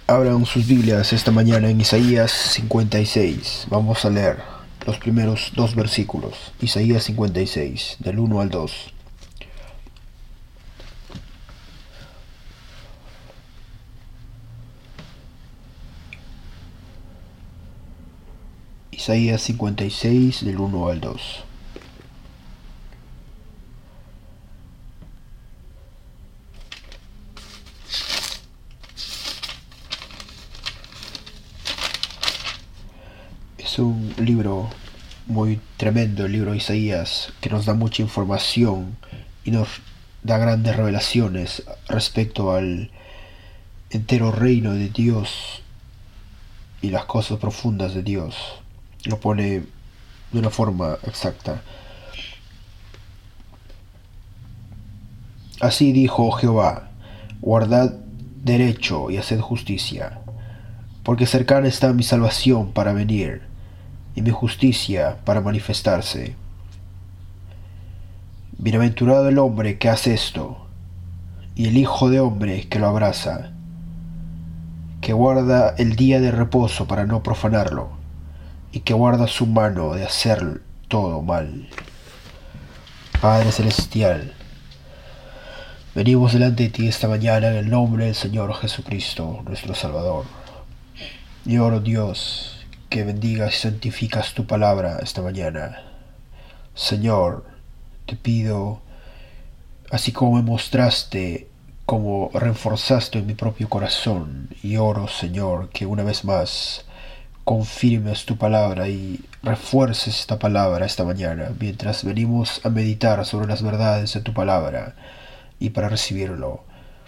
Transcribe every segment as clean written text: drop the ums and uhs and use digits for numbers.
Abran sus Biblias esta mañana en Isaías 56. Vamos a leer los primeros dos versículos. Isaías 56, del 1 al 2. Isaías 56, del 1 al 2. Es un libro muy tremendo, el libro de Isaías, que nos da mucha información y nos da grandes revelaciones respecto al entero reino de Dios y las cosas profundas de Dios. Lo pone de una forma exacta. Así dijo Jehová: guardad derecho y haced justicia, porque cercana está mi salvación para venir, y mi justicia para manifestarse. Bienaventurado el hombre que hace esto, y el hijo de hombre que lo abraza, que guarda el día de reposo para no profanarlo, y que guarda su mano de hacer todo mal. Padre Celestial, venimos delante de ti esta mañana en el nombre del Señor Jesucristo, nuestro Salvador. Y oro, Dios, que bendigas y santificas tu palabra esta mañana. Señor, te pido, así como me mostraste, como reforzaste en mi propio corazón, y oro, Señor, que una vez más confirmes tu palabra y refuerces esta palabra esta mañana, mientras venimos a meditar sobre las verdades de tu palabra y para recibirlo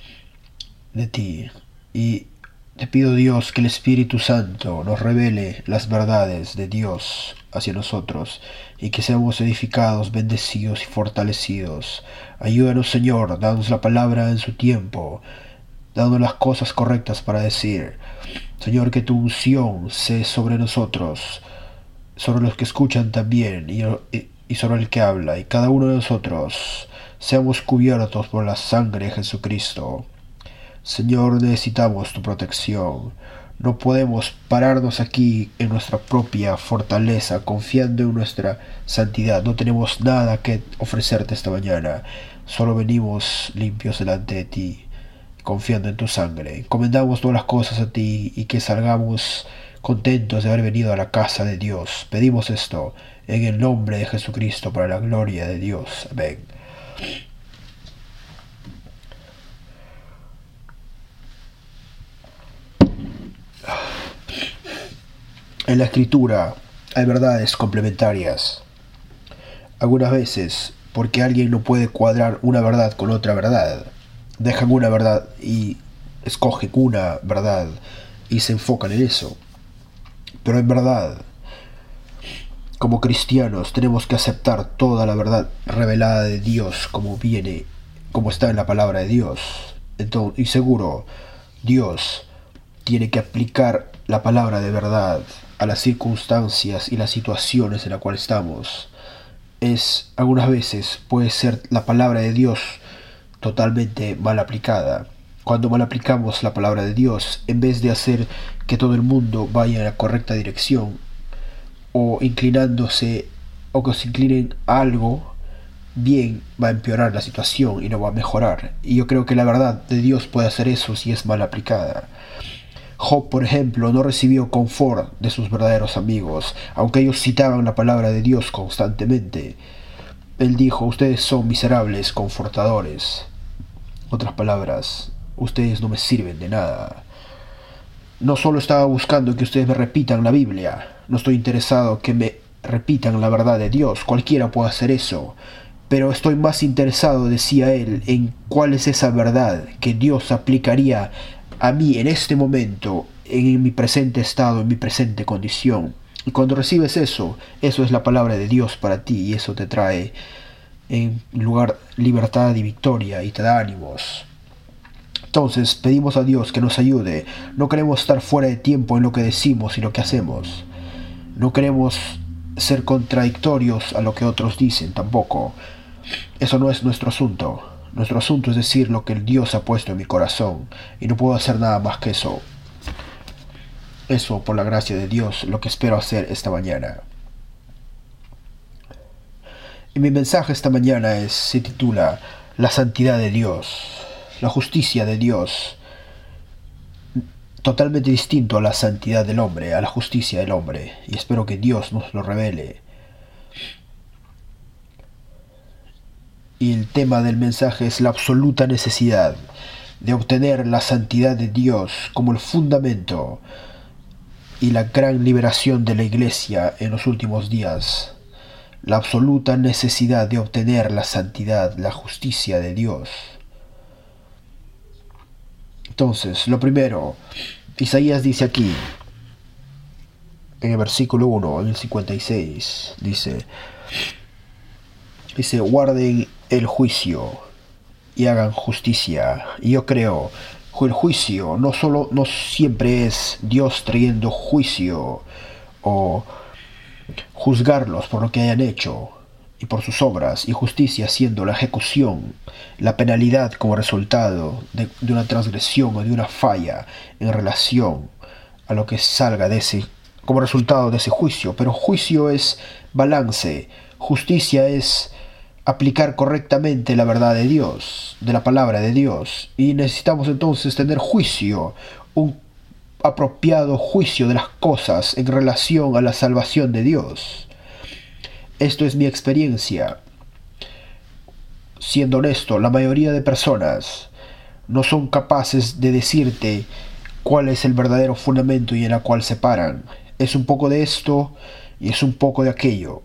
de ti. Y te pido, Dios, que el Espíritu Santo nos revele las verdades de Dios hacia nosotros y que seamos edificados, bendecidos y fortalecidos. Ayúdanos, Señor, danos la palabra en su tiempo, dando las cosas correctas para decir. Señor, que tu unción sea sobre nosotros, sobre los que escuchan también y sobre el que habla, y cada uno de nosotros seamos cubiertos por la sangre de Jesucristo. Señor, necesitamos tu protección. No podemos pararnos aquí en nuestra propia fortaleza, confiando en nuestra santidad. No tenemos nada que ofrecerte esta mañana. Solo venimos limpios delante de ti, confiando en tu sangre. Encomendamos todas las cosas a ti y que salgamos contentos de haber venido a la casa de Dios. Pedimos esto en el nombre de Jesucristo, para la gloria de Dios. Amén. En la Escritura hay verdades complementarias. Algunas veces, porque alguien no puede cuadrar una verdad con otra verdad, dejan una verdad y escogen una verdad y se enfocan en eso. Pero en verdad, como cristianos, tenemos que aceptar toda la verdad revelada de Dios como viene, como está en la palabra de Dios. Entonces, y seguro, Dios tiene que aplicar la palabra de verdad a las circunstancias y las situaciones en las cuales estamos. Algunas veces puede ser la palabra de Dios totalmente mal aplicada. Cuando mal aplicamos la palabra de Dios, en vez de hacer que todo el mundo vaya en la correcta dirección, o inclinándose, o que se inclinen a algo, bien, va a empeorar la situación y no va a mejorar. Y yo creo que la verdad de Dios puede hacer eso si es mal aplicada. Job, por ejemplo, no recibió confort de sus verdaderos amigos, aunque ellos citaban la palabra de Dios constantemente. Él dijo: ustedes son miserables confortadores. Otras palabras, ustedes no me sirven de nada. No solo estaba buscando que ustedes me repitan la Biblia, no estoy interesado que me repitan la verdad de Dios, cualquiera puede hacer eso, pero estoy más interesado, decía él, en cuál es esa verdad que Dios aplicaría a mí en este momento, en mi presente estado, en mi presente condición. Y cuando recibes eso, eso es la palabra de Dios para ti, y eso te trae en lugar libertad y victoria y te da ánimos. Entonces pedimos a Dios que nos ayude. No queremos estar fuera de tiempo en lo que decimos y lo que hacemos. No queremos ser contradictorios a lo que otros dicen tampoco. Eso no es nuestro asunto. Nuestro asunto es decir lo que el Dios ha puesto en mi corazón, y no puedo hacer nada más que eso. Eso, por la gracia de Dios, lo que espero hacer esta mañana. Y mi mensaje esta mañana se titula La santidad de Dios, la justicia de Dios, totalmente distinto a la santidad del hombre, a la justicia del hombre, y espero que Dios nos lo revele. Y el tema del mensaje es la absoluta necesidad de obtener la santidad de Dios como el fundamento y la gran liberación de la Iglesia en los últimos días. La absoluta necesidad de obtener la santidad, la justicia de Dios. Entonces, lo primero, Isaías dice aquí, en el versículo 1, en el 56, dice, guarden el juicio y hagan justicia. Y yo creo, el juicio no siempre es Dios trayendo juicio o juzgarlos por lo que hayan hecho y por sus obras, y justicia siendo la ejecución, la penalidad como resultado de una transgresión o de una falla en relación a lo que salga de ese, como resultado de ese juicio. Pero juicio es balance, justicia es aplicar correctamente la verdad de Dios, de la palabra de Dios, y necesitamos entonces tener juicio, un apropiado juicio de las cosas en relación a la salvación de Dios. Esto es mi experiencia. Siendo honesto, la mayoría de personas no son capaces de decirte cuál es el verdadero fundamento y en el cual se paran. Es un poco de esto y es un poco de aquello.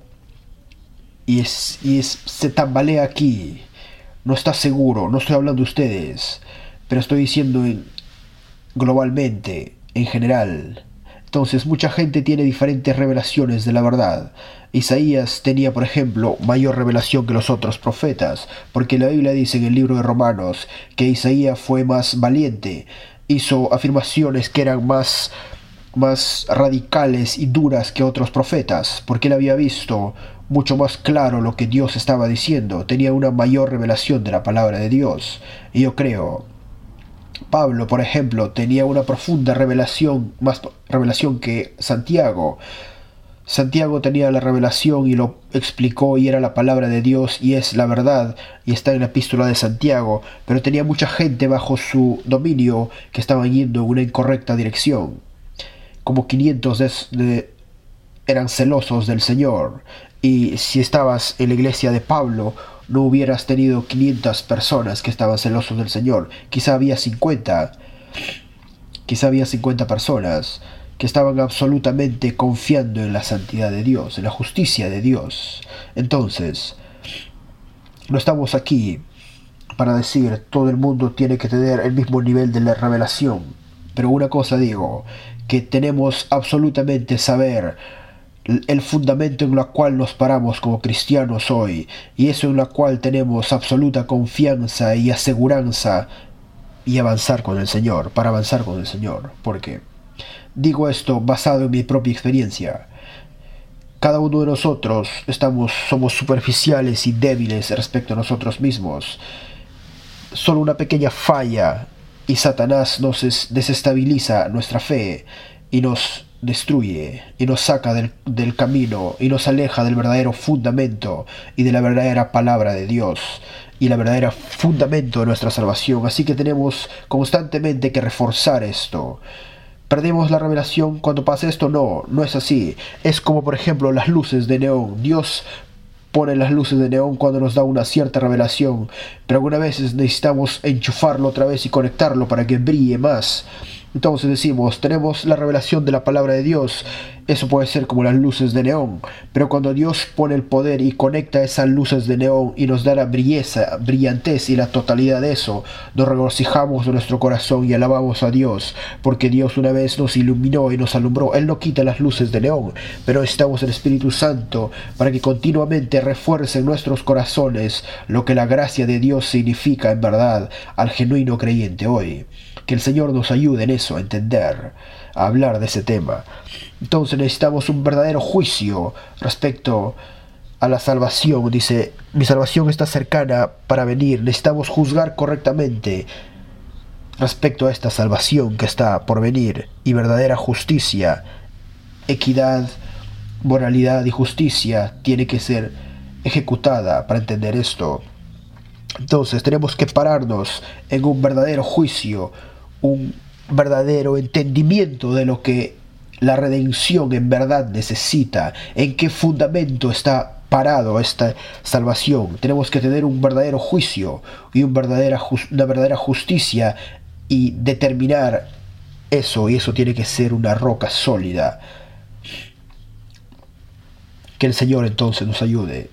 Se tambalea aquí. No está seguro, no estoy hablando de ustedes, pero estoy diciendo globalmente, en general. Entonces, mucha gente tiene diferentes revelaciones de la verdad. Isaías tenía, por ejemplo, mayor revelación que los otros profetas, porque la Biblia dice en el libro de Romanos que Isaías fue más valiente, hizo afirmaciones que eran más radicales y duras que otros profetas, porque él había visto mucho más claro lo que Dios estaba diciendo, tenía una mayor revelación de la palabra de Dios. Y yo creo, Pablo, por ejemplo, tenía una profunda revelación, más revelación que Santiago. Santiago tenía la revelación y lo explicó y era la palabra de Dios y es la verdad y está en la epístola de Santiago, pero tenía mucha gente bajo su dominio que estaban yendo en una incorrecta dirección. Como 500 eran celosos del Señor, y si estabas en la iglesia de Pablo no hubieras tenido 500 personas que estaban celosos del Señor. Quizá había 50 personas que estaban absolutamente confiando en la santidad de Dios, en la justicia de Dios. Entonces, no estamos aquí para decir todo el mundo tiene que tener el mismo nivel de la revelación, pero una cosa digo, que tenemos absolutamente saber el fundamento en el cual nos paramos como cristianos hoy, y eso en la cual tenemos absoluta confianza y aseguranza y avanzar con el Señor, para avanzar con el Señor. Porque digo esto basado en mi propia experiencia. Cada uno de nosotros somos superficiales y débiles respecto a nosotros mismos. Solo una pequeña falla y Satanás nos desestabiliza nuestra fe y nos destruye y nos saca del camino y nos aleja del verdadero fundamento y de la verdadera palabra de Dios y la verdadera fundamento de nuestra salvación. Así que tenemos constantemente que reforzar esto. ¿Perdemos la revelación cuando pasa esto? No es así. Es como, por ejemplo, las luces de neón. Dios pone las luces de neón cuando nos da una cierta revelación, pero algunas veces necesitamos enchufarlo otra vez y conectarlo para que brille más. Entonces decimos, tenemos la revelación de la palabra de Dios, eso puede ser como las luces de neón, pero cuando Dios pone el poder y conecta esas luces de neón y nos da la brillantez y la totalidad de eso, nos regocijamos de nuestro corazón y alabamos a Dios, porque Dios una vez nos iluminó y nos alumbró. Él no quita las luces de neón, pero necesitamos el Espíritu Santo para que continuamente refuerce en nuestros corazones lo que la gracia de Dios significa en verdad al genuino creyente hoy. Que el Señor nos ayude en eso, a entender, a hablar de ese tema. Entonces necesitamos un verdadero juicio respecto a la salvación. Dice, mi salvación está cercana para venir. Necesitamos juzgar correctamente respecto a esta salvación que está por venir y verdadera justicia, equidad, moralidad y justicia tiene que ser ejecutada para entender esto. Entonces tenemos que pararnos en un verdadero juicio, un verdadero entendimiento de lo que la redención en verdad necesita, en qué fundamento está parado esta salvación. Tenemos que tener un verdadero juicio y una verdadera justicia y determinar eso, y eso tiene que ser una roca sólida. Que el Señor entonces nos ayude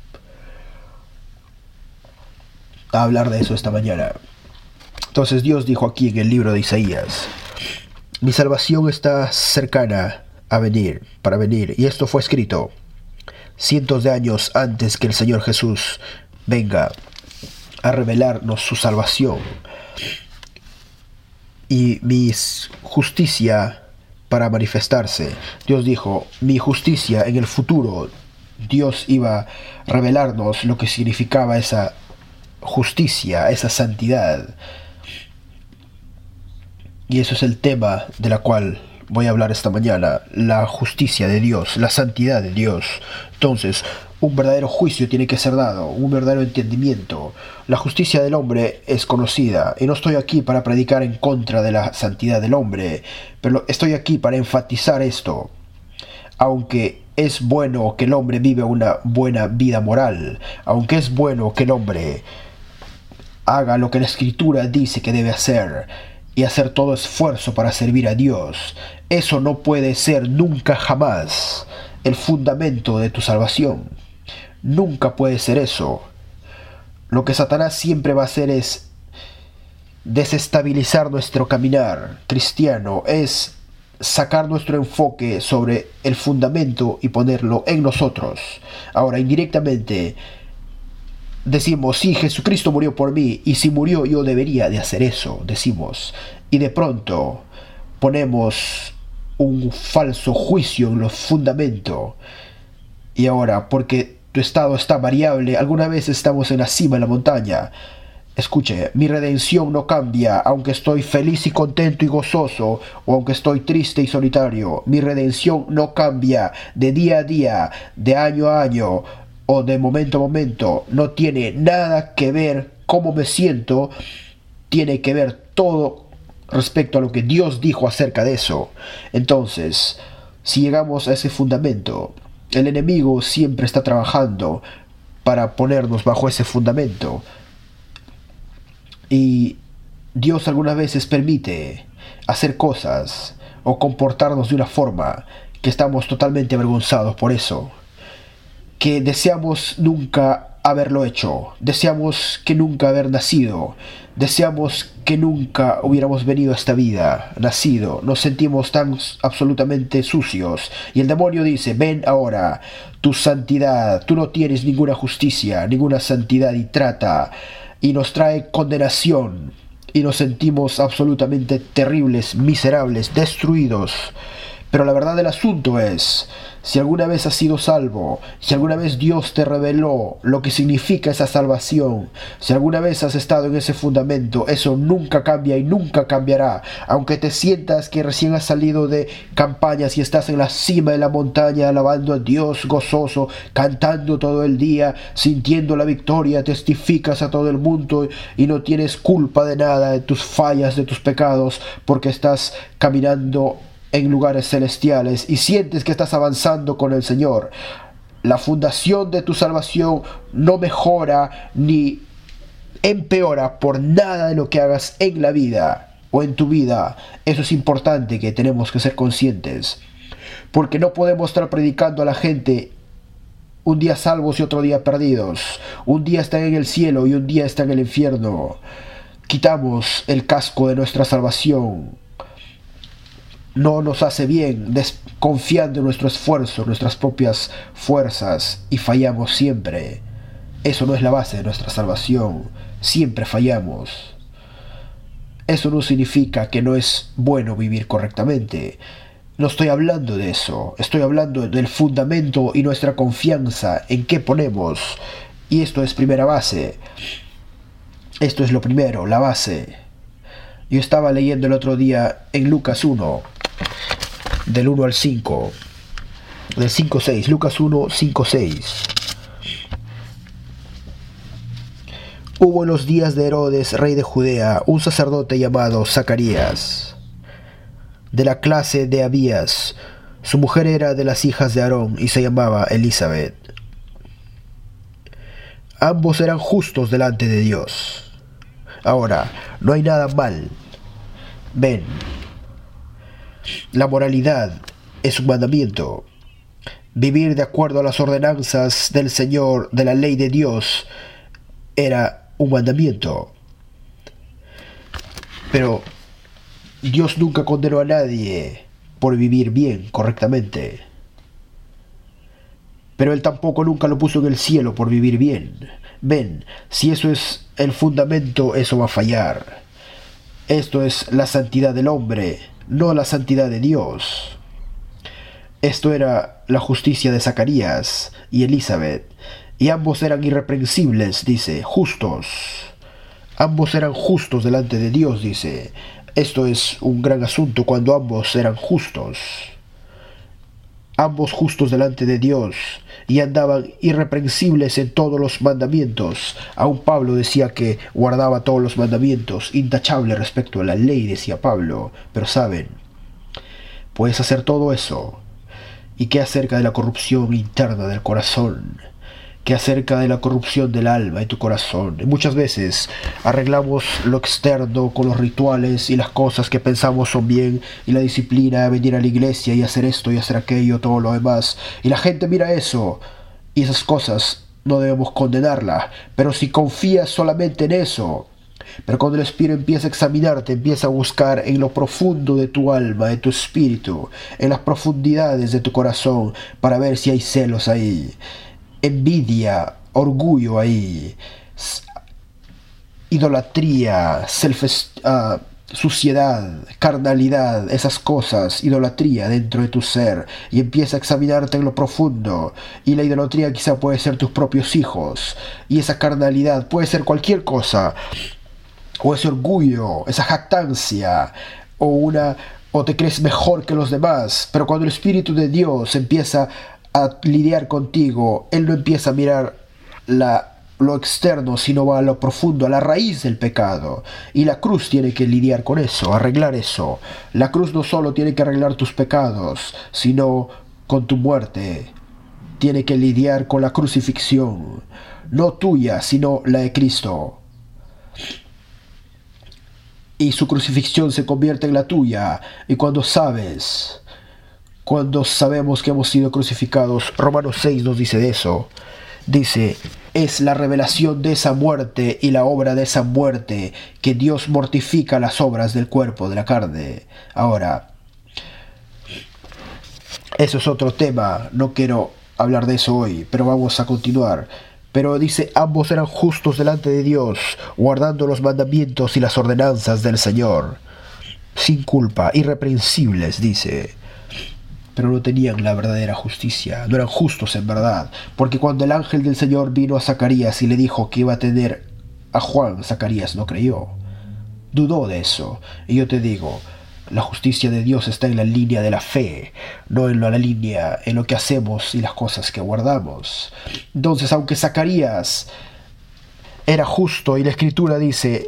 a hablar de eso esta mañana. Entonces Dios dijo aquí en el libro de Isaías: mi salvación está cercana para venir, y esto fue escrito cientos de años antes que el Señor Jesús venga a revelarnos su salvación. Y mi justicia para manifestarse. Dios dijo, mi justicia en el futuro. Dios iba a revelarnos lo que significaba esa justicia, esa santidad. Y eso es el tema de la cual voy a hablar esta mañana: la justicia de Dios, la santidad de Dios. Entonces, un verdadero juicio tiene que ser dado, un verdadero entendimiento. La justicia del hombre es conocida, y no estoy aquí para predicar en contra de la santidad del hombre, pero estoy aquí para enfatizar esto. Aunque es bueno que el hombre viva una buena vida moral, aunque es bueno que el hombre haga lo que la Escritura dice que debe hacer, y hacer todo esfuerzo para servir a Dios, eso no puede ser nunca jamás el fundamento de tu salvación. Nunca puede ser eso. Lo que Satanás siempre va a hacer es desestabilizar nuestro caminar cristiano, es sacar nuestro enfoque sobre el fundamento y ponerlo en nosotros. Ahora, indirectamente decimos, sí, Jesucristo murió por mí, y si murió yo debería de hacer eso, decimos. Y de pronto ponemos un falso juicio en los fundamentos. Y ahora, porque tu estado está variable, alguna vez estamos en la cima de la montaña. Escuche, mi redención no cambia, aunque estoy feliz y contento y gozoso, o aunque estoy triste y solitario. Mi redención no cambia de día a día, de año a año, o de momento a momento. No tiene nada que ver cómo me siento, tiene que ver todo respecto a lo que Dios dijo acerca de eso. Entonces, si llegamos a ese fundamento, el enemigo siempre está trabajando para ponernos bajo ese fundamento. Y Dios algunas veces permite hacer cosas o comportarnos de una forma que estamos totalmente avergonzados por eso, que deseamos nunca haberlo hecho, deseamos que nunca haber nacido, deseamos que nunca hubiéramos venido a esta vida, nacido, nos sentimos tan absolutamente sucios, y el demonio dice, ven ahora, tu santidad, tú no tienes ninguna justicia, ninguna santidad, y trata, y nos trae condenación, y nos sentimos absolutamente terribles, miserables, destruidos. Pero la verdad del asunto es, si alguna vez has sido salvo, si alguna vez Dios te reveló lo que significa esa salvación, si alguna vez has estado en ese fundamento, eso nunca cambia y nunca cambiará. Aunque te sientas que recién has salido de campañas y estás en la cima de la montaña alabando a Dios gozoso, cantando todo el día, sintiendo la victoria, testificas a todo el mundo y no tienes culpa de nada, de tus fallas, de tus pecados, porque estás caminando en lugares celestiales y sientes que estás avanzando con el Señor. La fundación de tu salvación no mejora ni empeora por nada de lo que hagas en la vida o en tu vida. Eso es importante, que tenemos que ser conscientes, porque no podemos estar predicando a la gente un día salvos y otro día perdidos. Un día están en el cielo y un día están en el infierno. Quitamos el casco de nuestra salvación. No nos hace bien, confiando en nuestro esfuerzo, nuestras propias fuerzas, y fallamos siempre. Eso no es la base de nuestra salvación. Siempre fallamos. Eso no significa que no es bueno vivir correctamente. No estoy hablando de eso. Estoy hablando del fundamento y nuestra confianza en qué ponemos. Y esto es primera base. Esto es lo primero, la base. Yo estaba leyendo el otro día en Lucas 1, del 1 al 5, del 5-6, Lucas 1, 5-6. Hubo en los días de Herodes, rey de Judea, un sacerdote llamado Zacarías, de la clase de Abías. Su mujer era de las hijas de Aarón y se llamaba Elizabeth. Ambos eran justos delante de Dios. Ahora, no hay nada mal. Ven, la moralidad es un mandamiento. Vivir de acuerdo a las ordenanzas del Señor, de la ley de Dios, era un mandamiento. Pero Dios nunca condenó a nadie por vivir bien, correctamente. Pero Él tampoco nunca lo puso en el cielo por vivir bien. Ven, si eso es el fundamento, eso va a fallar. Esto es la santidad del hombre, no la santidad de Dios. Esto era la justicia de Zacarías y Elizabeth, y ambos eran irreprensibles, dice, justos. Ambos eran justos delante de Dios, dice. Esto es un gran asunto cuando ambos eran justos. Ambos justos delante de Dios, y andaban irreprensibles en todos los mandamientos. Aún Pablo decía que guardaba todos los mandamientos, intachable respecto a la ley, decía Pablo. Pero saben, puedes hacer todo eso. ¿Y qué acerca de la corrupción interna del corazón? ¿Qué acerca de la corrupción del alma y tu corazón? Y muchas veces arreglamos lo externo con los rituales y las cosas que pensamos son bien, y la disciplina, venir a la iglesia y hacer esto y hacer aquello, todo lo demás. Y la gente mira eso, y esas cosas no debemos condenarlas. Pero si confías solamente en eso, pero cuando el Espíritu empieza a examinarte, empieza a buscar en lo profundo de tu alma, de tu espíritu, en las profundidades de tu corazón, para ver si hay celos ahí, envidia, orgullo ahí, idolatría, suciedad, carnalidad, esas cosas, idolatría dentro de tu ser, y empieza a examinarte en lo profundo. Y la idolatría quizá puede ser tus propios hijos, y esa carnalidad puede ser cualquier cosa, o ese orgullo, esa jactancia, o te crees mejor que los demás. Pero cuando el Espíritu de Dios empieza a lidiar contigo, Él no empieza a mirar lo externo, sino va a lo profundo, a la raíz del pecado. Y la cruz tiene que lidiar con eso, arreglar eso. La cruz no solo tiene que arreglar tus pecados, sino con tu muerte. Tiene que lidiar con la crucifixión, no tuya, sino la de Cristo. Y su crucifixión se convierte en la tuya. Y cuando sabemos que hemos sido crucificados, Romanos 6 nos dice de eso. Dice, es la revelación de esa muerte y la obra de esa muerte que Dios mortifica las obras del cuerpo, de la carne. Ahora, eso es otro tema, no quiero hablar de eso hoy, pero vamos a continuar. Pero dice, ambos eran justos delante de Dios, guardando los mandamientos y las ordenanzas del Señor, sin culpa, irreprensibles, dice. Pero no tenían la verdadera justicia, no eran justos en verdad, porque cuando el ángel del Señor vino a Zacarías y le dijo que iba a tener a Juan, Zacarías no creyó, dudó de eso. Y yo te digo, la justicia de Dios está en la línea de la fe, no en la línea en lo que hacemos y las cosas que guardamos. Entonces, aunque Zacarías era justo, y la Escritura dice,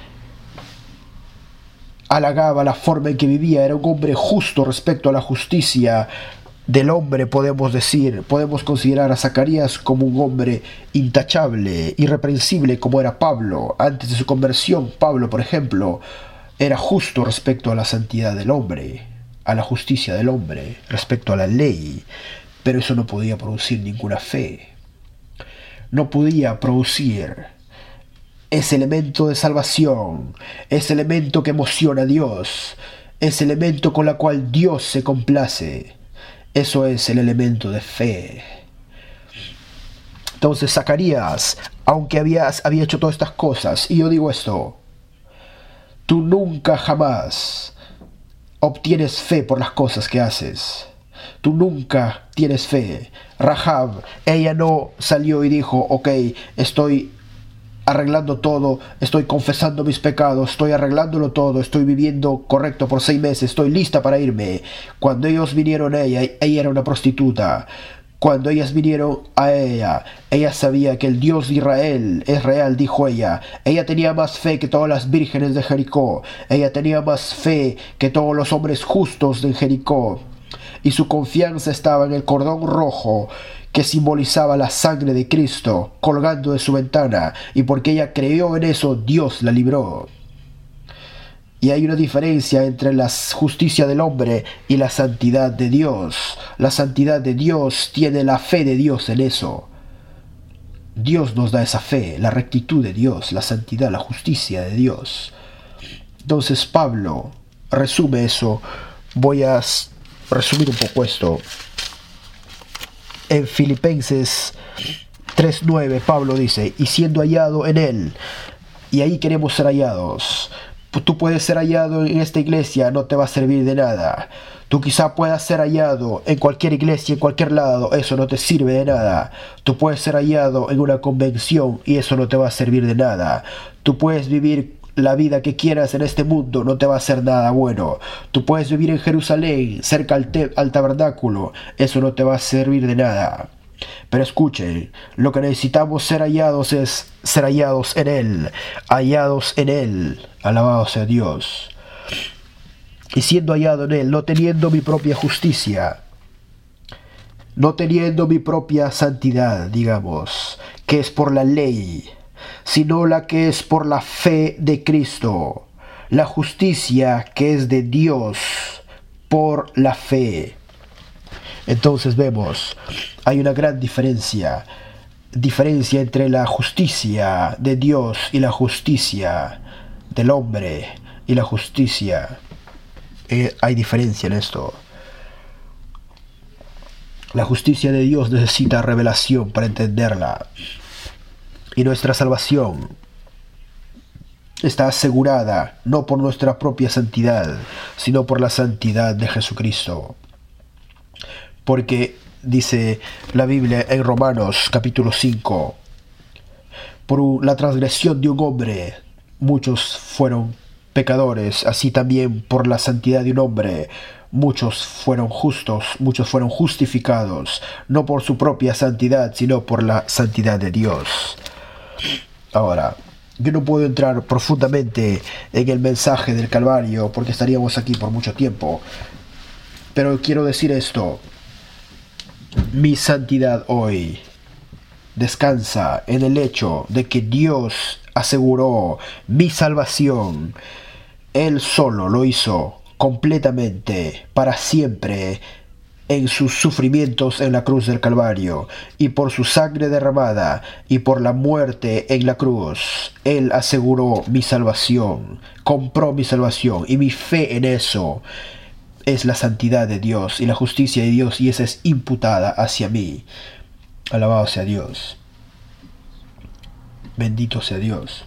halagaba la forma en que vivía, era un hombre justo respecto a la justicia del hombre, podemos considerar a Zacarías como un hombre intachable, irreprensible, como era Pablo. Antes de su conversión, Pablo, por ejemplo, era justo respecto a la santidad del hombre, a la justicia del hombre, respecto a la ley. Pero eso no podía producir ninguna fe. No podía producir ese elemento de salvación, ese elemento que emociona a Dios, ese elemento con el cual Dios se complace. Eso es el elemento de fe. Entonces Zacarías, aunque había hecho todas estas cosas, y yo digo esto, tú nunca jamás obtienes fe por las cosas que haces. Tú nunca tienes fe. Rahab, ella no salió y dijo, ok, estoy arreglando todo, estoy confesando mis pecados, estoy arreglándolo todo, estoy viviendo correcto por 6 meses, estoy lista para irme. Cuando ellos vinieron a ella era una prostituta. Cuando ellas vinieron a ella sabía que el Dios de Israel es real, dijo ella. Ella tenía más fe que todas las vírgenes de Jericó. Ella tenía más fe que todos los hombres justos de Jericó. Y su confianza estaba en el cordón rojo que simbolizaba la sangre de Cristo colgando de su ventana. Y porque ella creyó en eso, Dios la libró. Y hay una diferencia entre la justicia del hombre y la santidad de Dios. La santidad de Dios tiene la fe de Dios en eso. Dios nos da esa fe, la rectitud de Dios, la santidad, la justicia de Dios. Entonces Pablo resume eso. Voy a resumir un poco esto. En Filipenses 3:9 Pablo dice, y siendo hallado en él, y ahí queremos ser hallados. Tú puedes ser hallado en esta iglesia, no te va a servir de nada. Tú quizá puedas ser hallado en cualquier iglesia, en cualquier lado, eso no te sirve de nada. Tú puedes ser hallado en una convención y eso no te va a servir de nada. Tú puedes vivir la vida que quieras en este mundo, no te va a hacer nada bueno. Tú puedes vivir en Jerusalén, cerca al tabernáculo, eso no te va a servir de nada. Pero escuchen, lo que necesitamos ser hallados es ser hallados en Él, hallados en Él, alabado sea Dios. Y siendo hallado en Él, no teniendo mi propia justicia, no teniendo mi propia santidad, digamos, que es por la ley, sino la que es por la fe de Cristo, la justicia que es de Dios por la fe. Entonces vemos, hay una gran diferencia entre la justicia de Dios y la justicia del hombre y la justicia. Hay diferencia en esto. La justicia de Dios necesita revelación para entenderla. Y nuestra salvación está asegurada no por nuestra propia santidad, sino por la santidad de Jesucristo. Porque dice la Biblia en Romanos capítulo 5, por la transgresión de un hombre muchos fueron pecadores, así también por la santidad de un hombre muchos fueron justos, muchos fueron justificados, no por su propia santidad, sino por la santidad de Dios. Ahora, yo no puedo entrar profundamente en el mensaje del Calvario porque estaríamos aquí por mucho tiempo, pero quiero decir esto. Mi santidad hoy descansa en el hecho de que Dios aseguró mi salvación. Él solo lo hizo completamente, para siempre, en sus sufrimientos en la cruz del Calvario, y por su sangre derramada, y por la muerte en la cruz. Él aseguró mi salvación, compró mi salvación, y mi fe en eso es la santidad de Dios y la justicia de Dios, y esa es imputada hacia mí. Alabado sea Dios. Bendito sea Dios.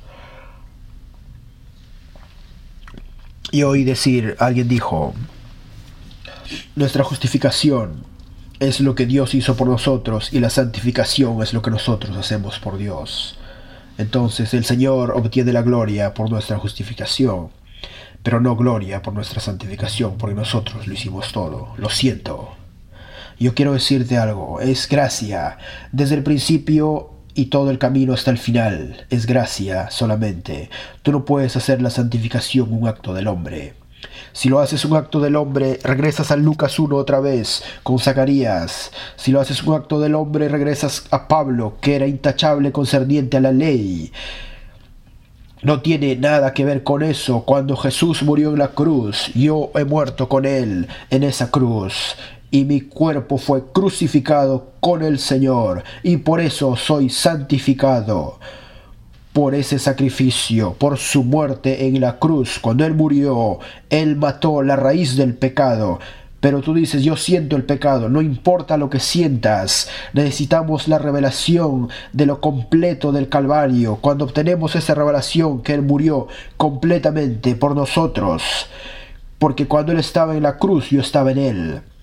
Y oí decir, alguien dijo, nuestra justificación es lo que Dios hizo por nosotros y la santificación es lo que nosotros hacemos por Dios. Entonces el Señor obtiene la gloria por nuestra justificación, pero no gloria por nuestra santificación, porque nosotros lo hicimos todo. Lo siento. Yo quiero decirte algo. Es gracia desde el principio y todo el camino hasta el final. Es gracia solamente. Tú no puedes hacer la santificación un acto del hombre. Si lo haces un acto del hombre, regresas a Lucas 1 otra vez, con Zacarías. Si lo haces un acto del hombre, regresas a Pablo, que era intachable concerniente a la ley. No tiene nada que ver con eso. Cuando Jesús murió en la cruz, yo he muerto con Él en esa cruz. Y mi cuerpo fue crucificado con el Señor. Y por eso soy santificado. Por ese sacrificio, por su muerte en la cruz. Cuando Él murió, Él mató la raíz del pecado. Pero tú dices, yo siento el pecado. No importa lo que sientas. Necesitamos la revelación de lo completo del Calvario. Cuando obtenemos esa revelación que Él murió completamente por nosotros. Porque cuando Él estaba en la cruz, yo estaba en Él.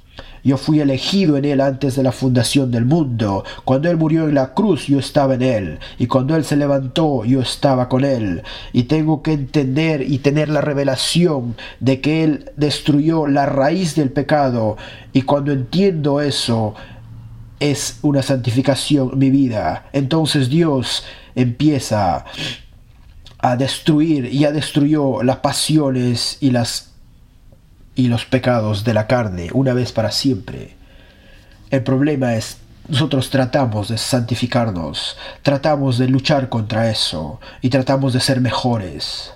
Yo fui elegido en Él antes de la fundación del mundo. Cuando Él murió en la cruz, yo estaba en Él. Y cuando Él se levantó, yo estaba con Él. Y tengo que entender y tener la revelación de que Él destruyó la raíz del pecado. Y cuando entiendo eso, es una santificación mi vida. Entonces Dios empieza a destruir, y ya destruyó las pasiones y los pecados de la carne una vez para siempre. El problema es, nosotros tratamos de santificarnos, tratamos de luchar contra eso y tratamos de ser mejores.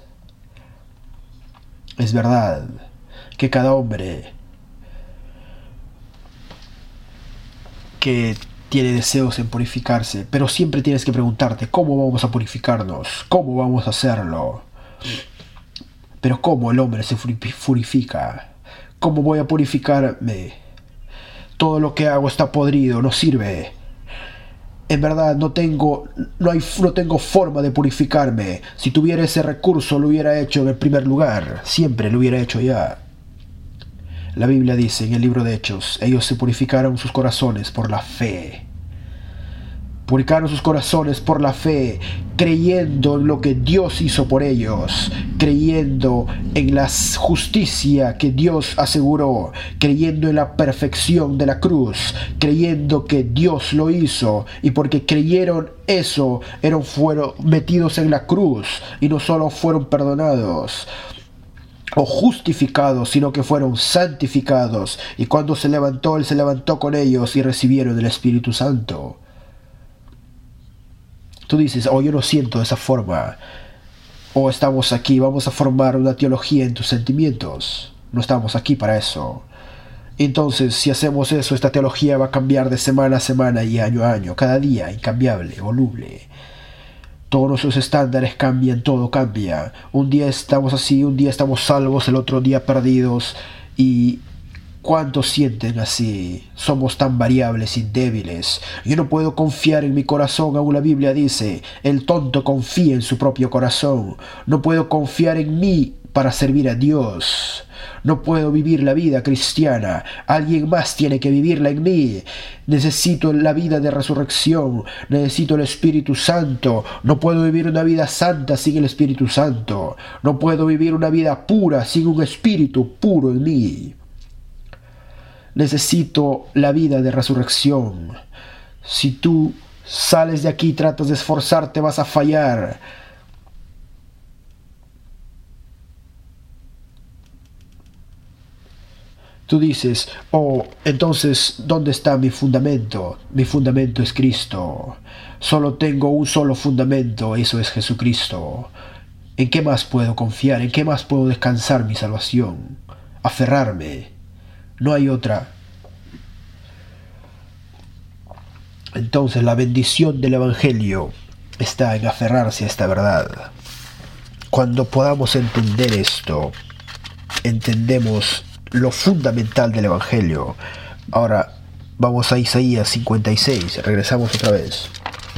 Es verdad que cada hombre que tiene deseos en purificarse, pero siempre tienes que preguntarte cómo vamos a purificarnos, cómo vamos a hacerlo. Pero ¿cómo el hombre se purifica? ¿Cómo voy a purificarme? Todo lo que hago está podrido, no sirve. En verdad no tengo forma de purificarme. Si tuviera ese recurso lo hubiera hecho en el primer lugar. Siempre lo hubiera hecho ya. La Biblia dice en el libro de Hechos, ellos se purificaron sus corazones por la fe. Purificaron sus corazones por la fe, creyendo en lo que Dios hizo por ellos, creyendo en la justicia que Dios aseguró, creyendo en la perfección de la cruz, creyendo que Dios lo hizo, y porque creyeron eso, fueron metidos en la cruz, y no solo fueron perdonados o justificados, sino que fueron santificados, y cuando se levantó, Él se levantó con ellos y recibieron el Espíritu Santo. Tú dices, yo no siento de esa forma. O estamos aquí, vamos a formar una teología en tus sentimientos. No estamos aquí para eso. Entonces, si hacemos eso, esta teología va a cambiar de semana a semana y año a año. Cada día, incambiable, voluble. Todos nuestros estándares cambian, todo cambia. Un día estamos así, un día estamos salvos, el otro día perdidos. Y ¿cuántos sienten así? Somos tan variables y débiles. Yo no puedo confiar en mi corazón, aún la Biblia dice, el tonto confía en su propio corazón. No puedo confiar en mí para servir a Dios. No puedo vivir la vida cristiana. Alguien más tiene que vivirla en mí. Necesito la vida de resurrección. Necesito el Espíritu Santo. No puedo vivir una vida santa sin el Espíritu Santo. No puedo vivir una vida pura sin un Espíritu puro en mí. Necesito la vida de resurrección. Si tú sales de aquí y tratas de esforzarte, vas a fallar. Tú dices, entonces, ¿dónde está mi fundamento? Mi fundamento es Cristo. Solo tengo un solo fundamento, eso es Jesucristo. ¿En qué más puedo confiar? ¿En qué más puedo descansar mi salvación? Aferrarme. No hay otra. Entonces la bendición del Evangelio está en aferrarse a esta verdad. Cuando podamos entender esto, entendemos lo fundamental del Evangelio. Ahora vamos a Isaías 56, regresamos otra vez.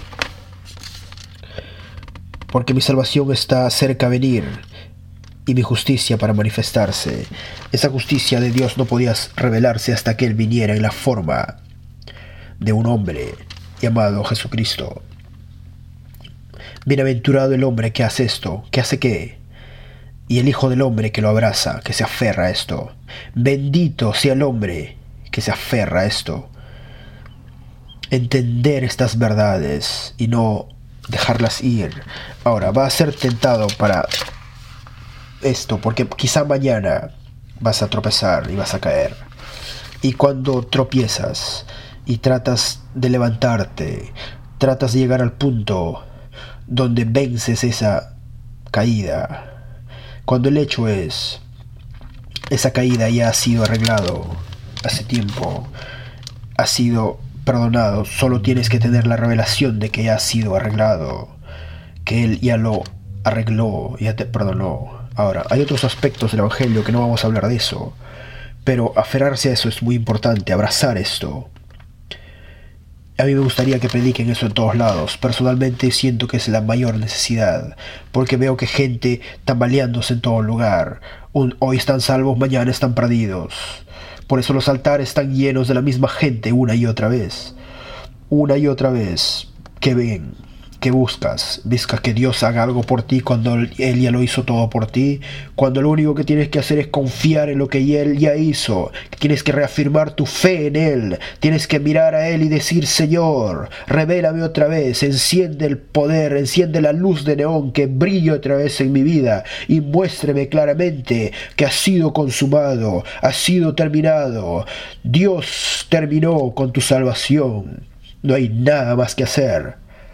Porque mi salvación está cerca a venir, y mi justicia para manifestarse. Esa justicia de Dios no podía revelarse hasta que Él viniera en la forma de un hombre llamado Jesucristo. Bienaventurado el hombre que hace esto. ¿Que hace qué? Y el Hijo del Hombre que lo abraza, que se aferra a esto. Bendito sea el hombre que se aferra a esto. Entender estas verdades y no dejarlas ir. Ahora, va a ser tentado para esto, porque quizá mañana vas a tropezar y vas a caer. Y cuando tropiezas y tratas de levantarte, tratas de llegar al punto donde vences esa caída, cuando el hecho es, esa caída ya ha sido arreglado hace tiempo, ha sido perdonado, solo tienes que tener la revelación de que ya ha sido arreglado, que Él ya lo arregló, ya te perdonó. Ahora, hay otros aspectos del Evangelio que no vamos a hablar de eso, pero aferrarse a eso es muy importante, abrazar esto. A mí me gustaría que prediquen eso en todos lados. Personalmente siento que es la mayor necesidad, porque veo que gente tambaleándose en todo lugar. Hoy están salvos, mañana están perdidos. Por eso los altares están llenos de la misma gente una y otra vez. Una y otra vez. Que ven, que buscas que Dios haga algo por ti cuando Él ya lo hizo todo por ti, cuando lo único que tienes que hacer es confiar en lo que Él ya hizo. Tienes que reafirmar tu fe en Él, tienes que mirar a Él y decir: Señor, revélame otra vez, enciende el poder, enciende la luz de neón que brille otra vez en mi vida y muéstreme claramente que ha sido consumado, ha sido terminado. Dios terminó con tu salvación, no hay nada más que hacer.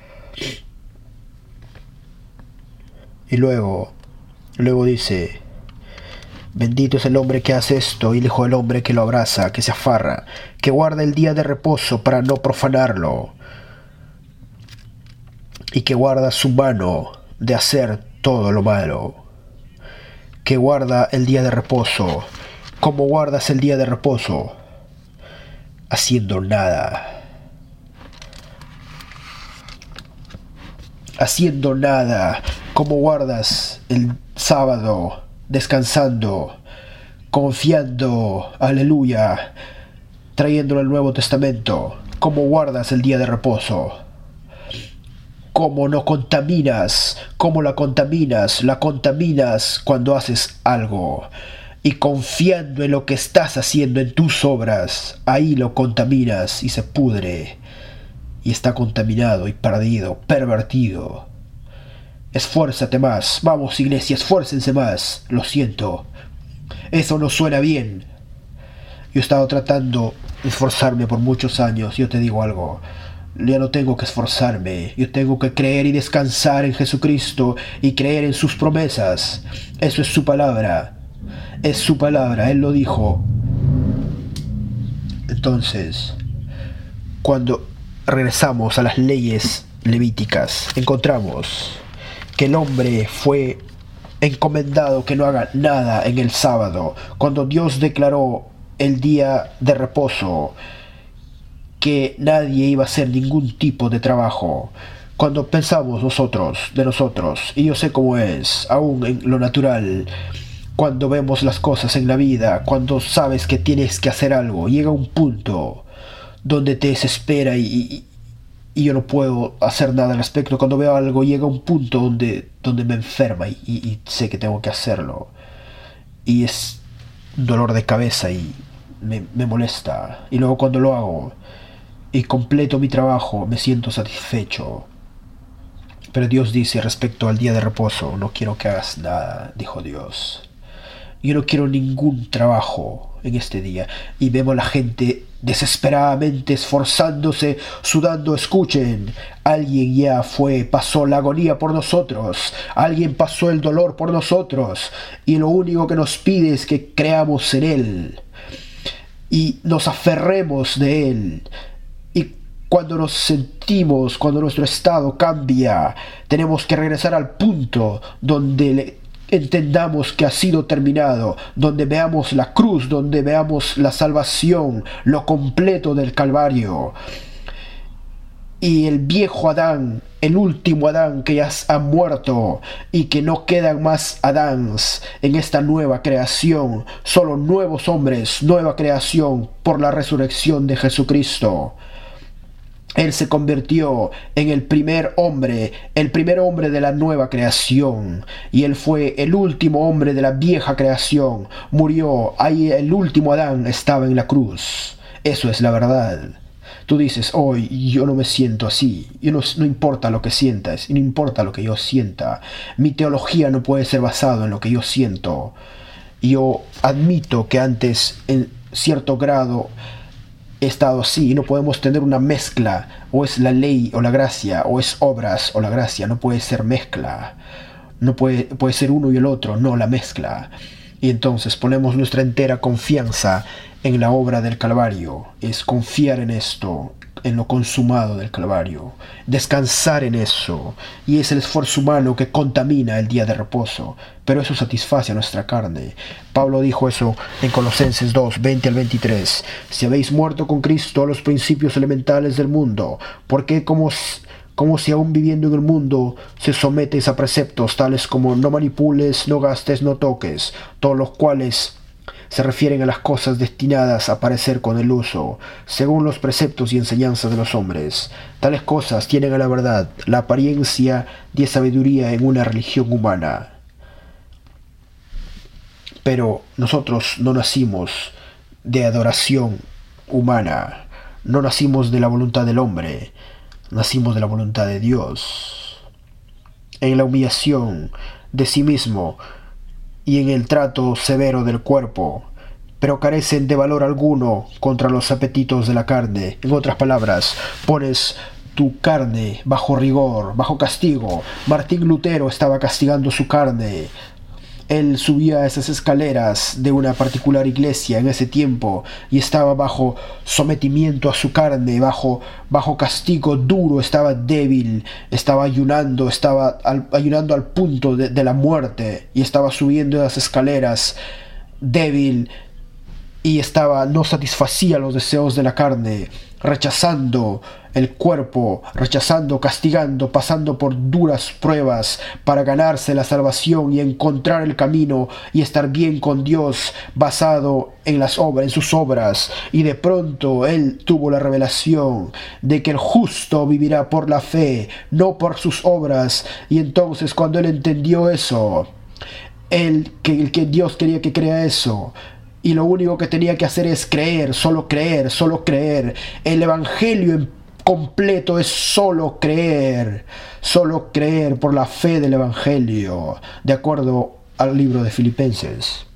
Y luego dice: bendito es el hombre que hace esto, y el hijo del hombre que lo abraza, que se afarra, que guarda el día de reposo para no profanarlo, y que guarda su mano de hacer todo lo malo. Que guarda el día de reposo. ¿Cómo guardas el día de reposo? Haciendo nada. Haciendo nada. ¿Cómo guardas el sábado? Descansando, confiando, aleluya, trayéndolo al Nuevo Testamento. ¿Cómo guardas el día de reposo? ¿Cómo no contaminas? ¿Cómo la contaminas? La contaminas cuando haces algo. Y confiando en lo que estás haciendo, en tus obras, ahí lo contaminas y se pudre. Y está contaminado y perdido, pervertido. Esfuérzate más. Vamos, iglesia, esfuércense más. Lo siento. Eso no suena bien. Yo he estado tratando de esforzarme por muchos años. Yo te digo algo. Ya no tengo que esforzarme. Yo tengo que creer y descansar en Jesucristo y creer en sus promesas. Eso es su palabra. Es su palabra. Él lo dijo. Entonces, cuando regresamos a las leyes levíticas, encontramos que el hombre fue encomendado que no haga nada en el sábado. Cuando Dios declaró el día de reposo, que nadie iba a hacer ningún tipo de trabajo. Cuando pensamos de nosotros, y yo sé cómo es, aún en lo natural, cuando vemos las cosas en la vida, cuando sabes que tienes que hacer algo, llega un punto donde te desespera y yo no puedo hacer nada al respecto. Cuando veo algo, llega un punto donde me enferma y sé que tengo que hacerlo. Y es un dolor de cabeza y me molesta. Y luego cuando lo hago y completo mi trabajo, me siento satisfecho. Pero Dios dice respecto al día de reposo: no quiero que hagas nada, dijo Dios. Yo no quiero ningún trabajo en este día. Y vemos a la gente desesperadamente esforzándose, sudando. Escuchen, alguien ya pasó la agonía por nosotros. Alguien pasó el dolor por nosotros. Y lo único que nos pide es que creamos en Él. Y nos aferremos de Él. Y cuando nos sentimos, cuando nuestro estado cambia, tenemos que regresar al punto donde entendamos que ha sido terminado, donde veamos la cruz, donde veamos la salvación, lo completo del Calvario. Y el viejo Adán, el último Adán que ya ha muerto y que no quedan más Adáns en esta nueva creación, solo nuevos hombres, nueva creación por la resurrección de Jesucristo. Él se convirtió en el primer hombre de la nueva creación. Y Él fue el último hombre de la vieja creación. Murió, ahí el último Adán estaba en la cruz. Eso es la verdad. Tú dices: hoy yo no me siento así. No importa lo que sientas, y no importa lo que yo sienta. Mi teología no puede ser basada en lo que yo siento. Yo admito que antes, en cierto grado, he estado así. No podemos tener una mezcla. O es la ley o la gracia, o es obras o la gracia. No puede ser mezcla. No puede ser uno y el otro, no la mezcla. Y entonces ponemos nuestra entera confianza en la obra del Calvario. Es confiar en esto, en lo consumado del Calvario, descansar en eso. Y es el esfuerzo humano que contamina el día de reposo, pero eso satisface a nuestra carne. Pablo dijo eso en Colosenses 2, 20 al 23. Si habéis muerto con Cristo a los principios elementales del mundo, ¿por qué como si aún viviendo en el mundo se sometes a preceptos tales como no manipules, no gastes, no toques, todos los cuales se refieren a las cosas destinadas a parecer con el uso, según los preceptos y enseñanzas de los hombres. Tales cosas tienen a la verdad la apariencia de sabiduría en una religión humana. Pero nosotros no nacimos de adoración humana, no nacimos de la voluntad del hombre, nacimos de la voluntad de Dios. En la humillación de sí mismo y en el trato severo del cuerpo, pero carecen de valor alguno contra los apetitos de la carne. En otras palabras, pones tu carne bajo rigor, bajo castigo. Martín Lutero estaba castigando su carne. Él subía esas escaleras de una particular iglesia en ese tiempo y estaba bajo sometimiento a su carne, bajo castigo duro, estaba débil, estaba ayunando, ayunando al punto de la muerte, y estaba subiendo esas escaleras débil, y no satisfacía los deseos de la carne, rechazando el cuerpo, rechazando, castigando, pasando por duras pruebas para ganarse la salvación y encontrar el camino y estar bien con Dios basado en en sus obras. Y de pronto él tuvo la revelación de que el justo vivirá por la fe, no por sus obras. Y entonces, cuando él entendió eso, que Dios quería que crea eso, y lo único que tenía que hacer es creer, solo creer, solo creer. El evangelio completo es solo creer por la fe del evangelio, de acuerdo al libro de Filipenses.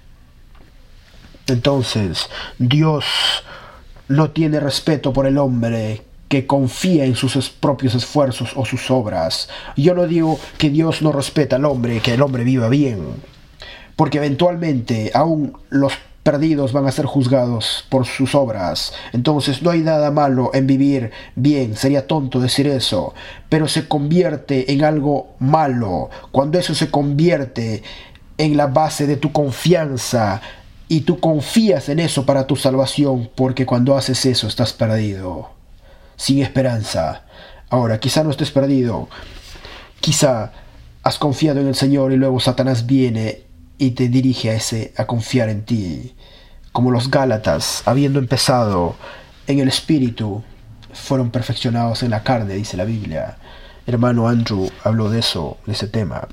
Entonces, Dios no tiene respeto por el hombre que confía en sus propios esfuerzos o sus obras. Yo no digo que Dios no respeta al hombre, que el hombre viva bien, porque eventualmente aún los perdidos van a ser juzgados por sus obras. Entonces no hay nada malo en vivir bien, sería tonto decir eso, pero se convierte en algo malo cuando eso se convierte en la base de tu confianza y tú confías en eso para tu salvación, porque cuando haces eso estás perdido, sin esperanza. Ahora, quizá no estés perdido, quizá has confiado en el Señor y luego Satanás viene y te dirige a confiar en ti. Como los Gálatas, habiendo empezado en el espíritu, fueron perfeccionados en la carne, dice la Biblia. Hermano Andrew habló de eso, de ese tema.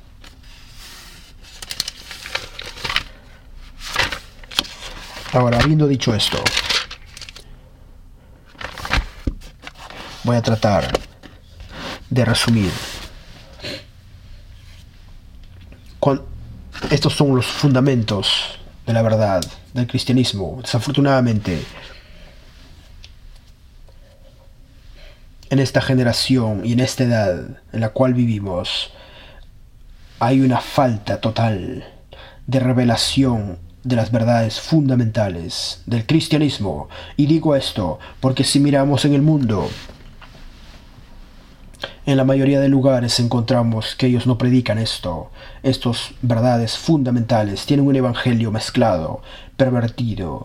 Ahora, habiendo dicho esto, voy a tratar de resumir. Estos son los fundamentos de la verdad del cristianismo. Desafortunadamente, en esta generación y en esta edad en la cual vivimos, hay una falta total de revelación de las verdades fundamentales del cristianismo. Y digo esto porque si miramos en el mundo, en la mayoría de lugares encontramos que ellos no predican estas verdades fundamentales. Tienen un evangelio mezclado, pervertido.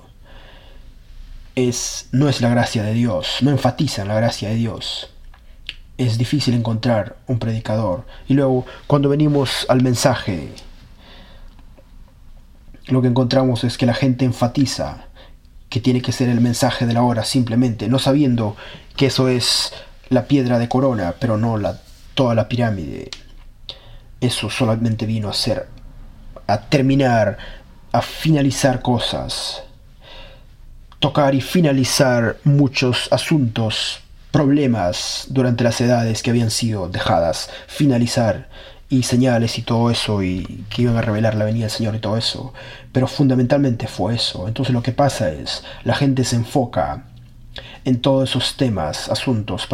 No es la gracia de Dios, no enfatizan la gracia de Dios. Es difícil encontrar un predicador. Y luego, cuando venimos al mensaje, lo que encontramos es que la gente enfatiza que tiene que ser el mensaje de la hora, simplemente, no sabiendo que eso es la piedra de corona, pero no toda la pirámide. Eso solamente vino a terminar, a finalizar cosas, tocar y finalizar muchos asuntos, problemas durante las edades que habían sido dejadas, finalizar, y señales y todo eso, y que iban a revelar la venida del Señor y todo eso. Pero fundamentalmente fue eso. Entonces lo que pasa es, la gente se enfoca en todos esos temas, asuntos,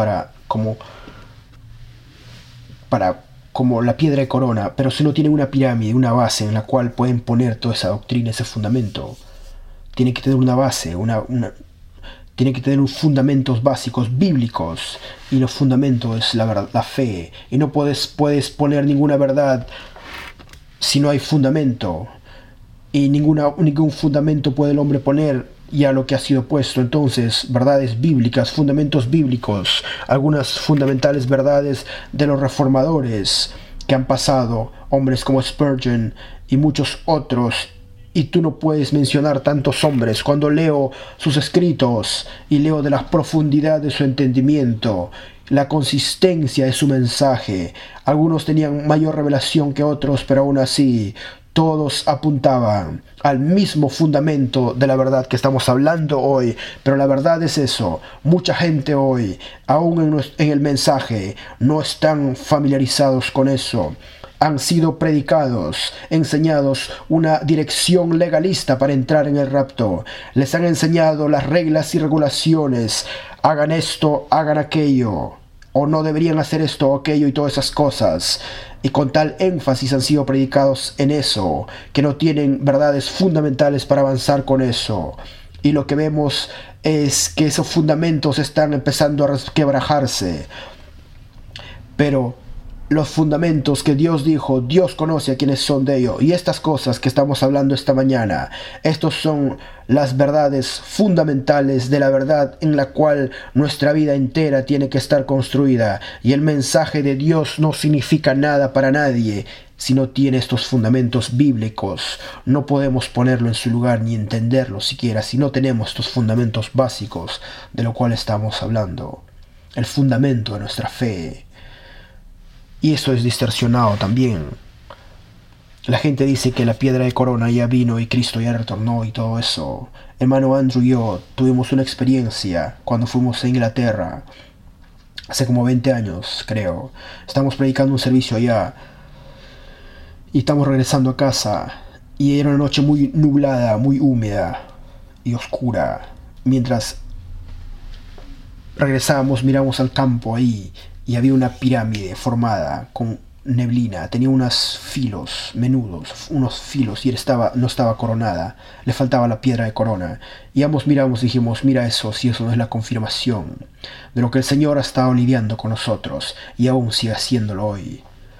como la piedra de corona, pero si no tienen una pirámide, una base en la cual pueden poner toda esa doctrina, ese fundamento, tienen que tener una base, tienen que tener unos fundamentos básicos bíblicos, y los fundamentos es la fe, y no puedes poner ninguna verdad si no hay fundamento, y ningún fundamento puede el hombre poner ya lo que ha sido puesto. Entonces, verdades bíblicas, fundamentos bíblicos, algunas fundamentales verdades de los reformadores que han pasado, hombres como Spurgeon y muchos otros, Y tú no puedes mencionar tantos hombres. Cuando leo sus escritos y leo de la profundidad de su entendimiento, la consistencia de su mensaje, algunos tenían mayor revelación que otros, pero aún así todos apuntaban al mismo fundamento de la verdad que estamos hablando hoy. Pero la verdad es eso: mucha gente hoy, aún en el mensaje, no están familiarizados con eso. Han sido predicados, enseñados una dirección legalista para entrar en el rapto. Les han enseñado las reglas y regulaciones. Hagan esto, hagan aquello, o no deberían hacer esto o aquello y todas esas cosas. Y con tal énfasis han sido predicados en eso, que no tienen verdades fundamentales para avanzar con eso. Y lo que vemos es que esos fundamentos están empezando a resquebrajarse. Pero los fundamentos que Dios dijo, Dios conoce a quienes son de ellos. Y estas cosas que estamos hablando esta mañana, estos son las verdades fundamentales de la verdad en la cual nuestra vida entera tiene que estar construida. Y el mensaje de Dios no significa nada para nadie si no tiene estos fundamentos bíblicos. No podemos ponerlo en su lugar ni entenderlo siquiera si no tenemos estos fundamentos básicos de lo cual estamos hablando. El fundamento de nuestra fe. Y eso es distorsionado también. La gente dice que la piedra de corona ya vino y Cristo ya retornó y todo eso. Hermano Andrew y yo tuvimos una experiencia cuando fuimos a Inglaterra. Hace como 20 años, creo. Estamos predicando un servicio allá. Y estamos regresando a casa. Y era una noche muy nublada, muy húmeda y oscura. Mientras regresábamos, miramos al campo ahí. Y había una pirámide formada con neblina. Tenía unos filos menudos, unos filos, y no estaba coronada. Le faltaba la piedra de corona. Y ambos miramos y dijimos: mira eso, si eso no es la confirmación de lo que el Señor ha estado lidiando con nosotros y aún sigue haciéndolo hoy.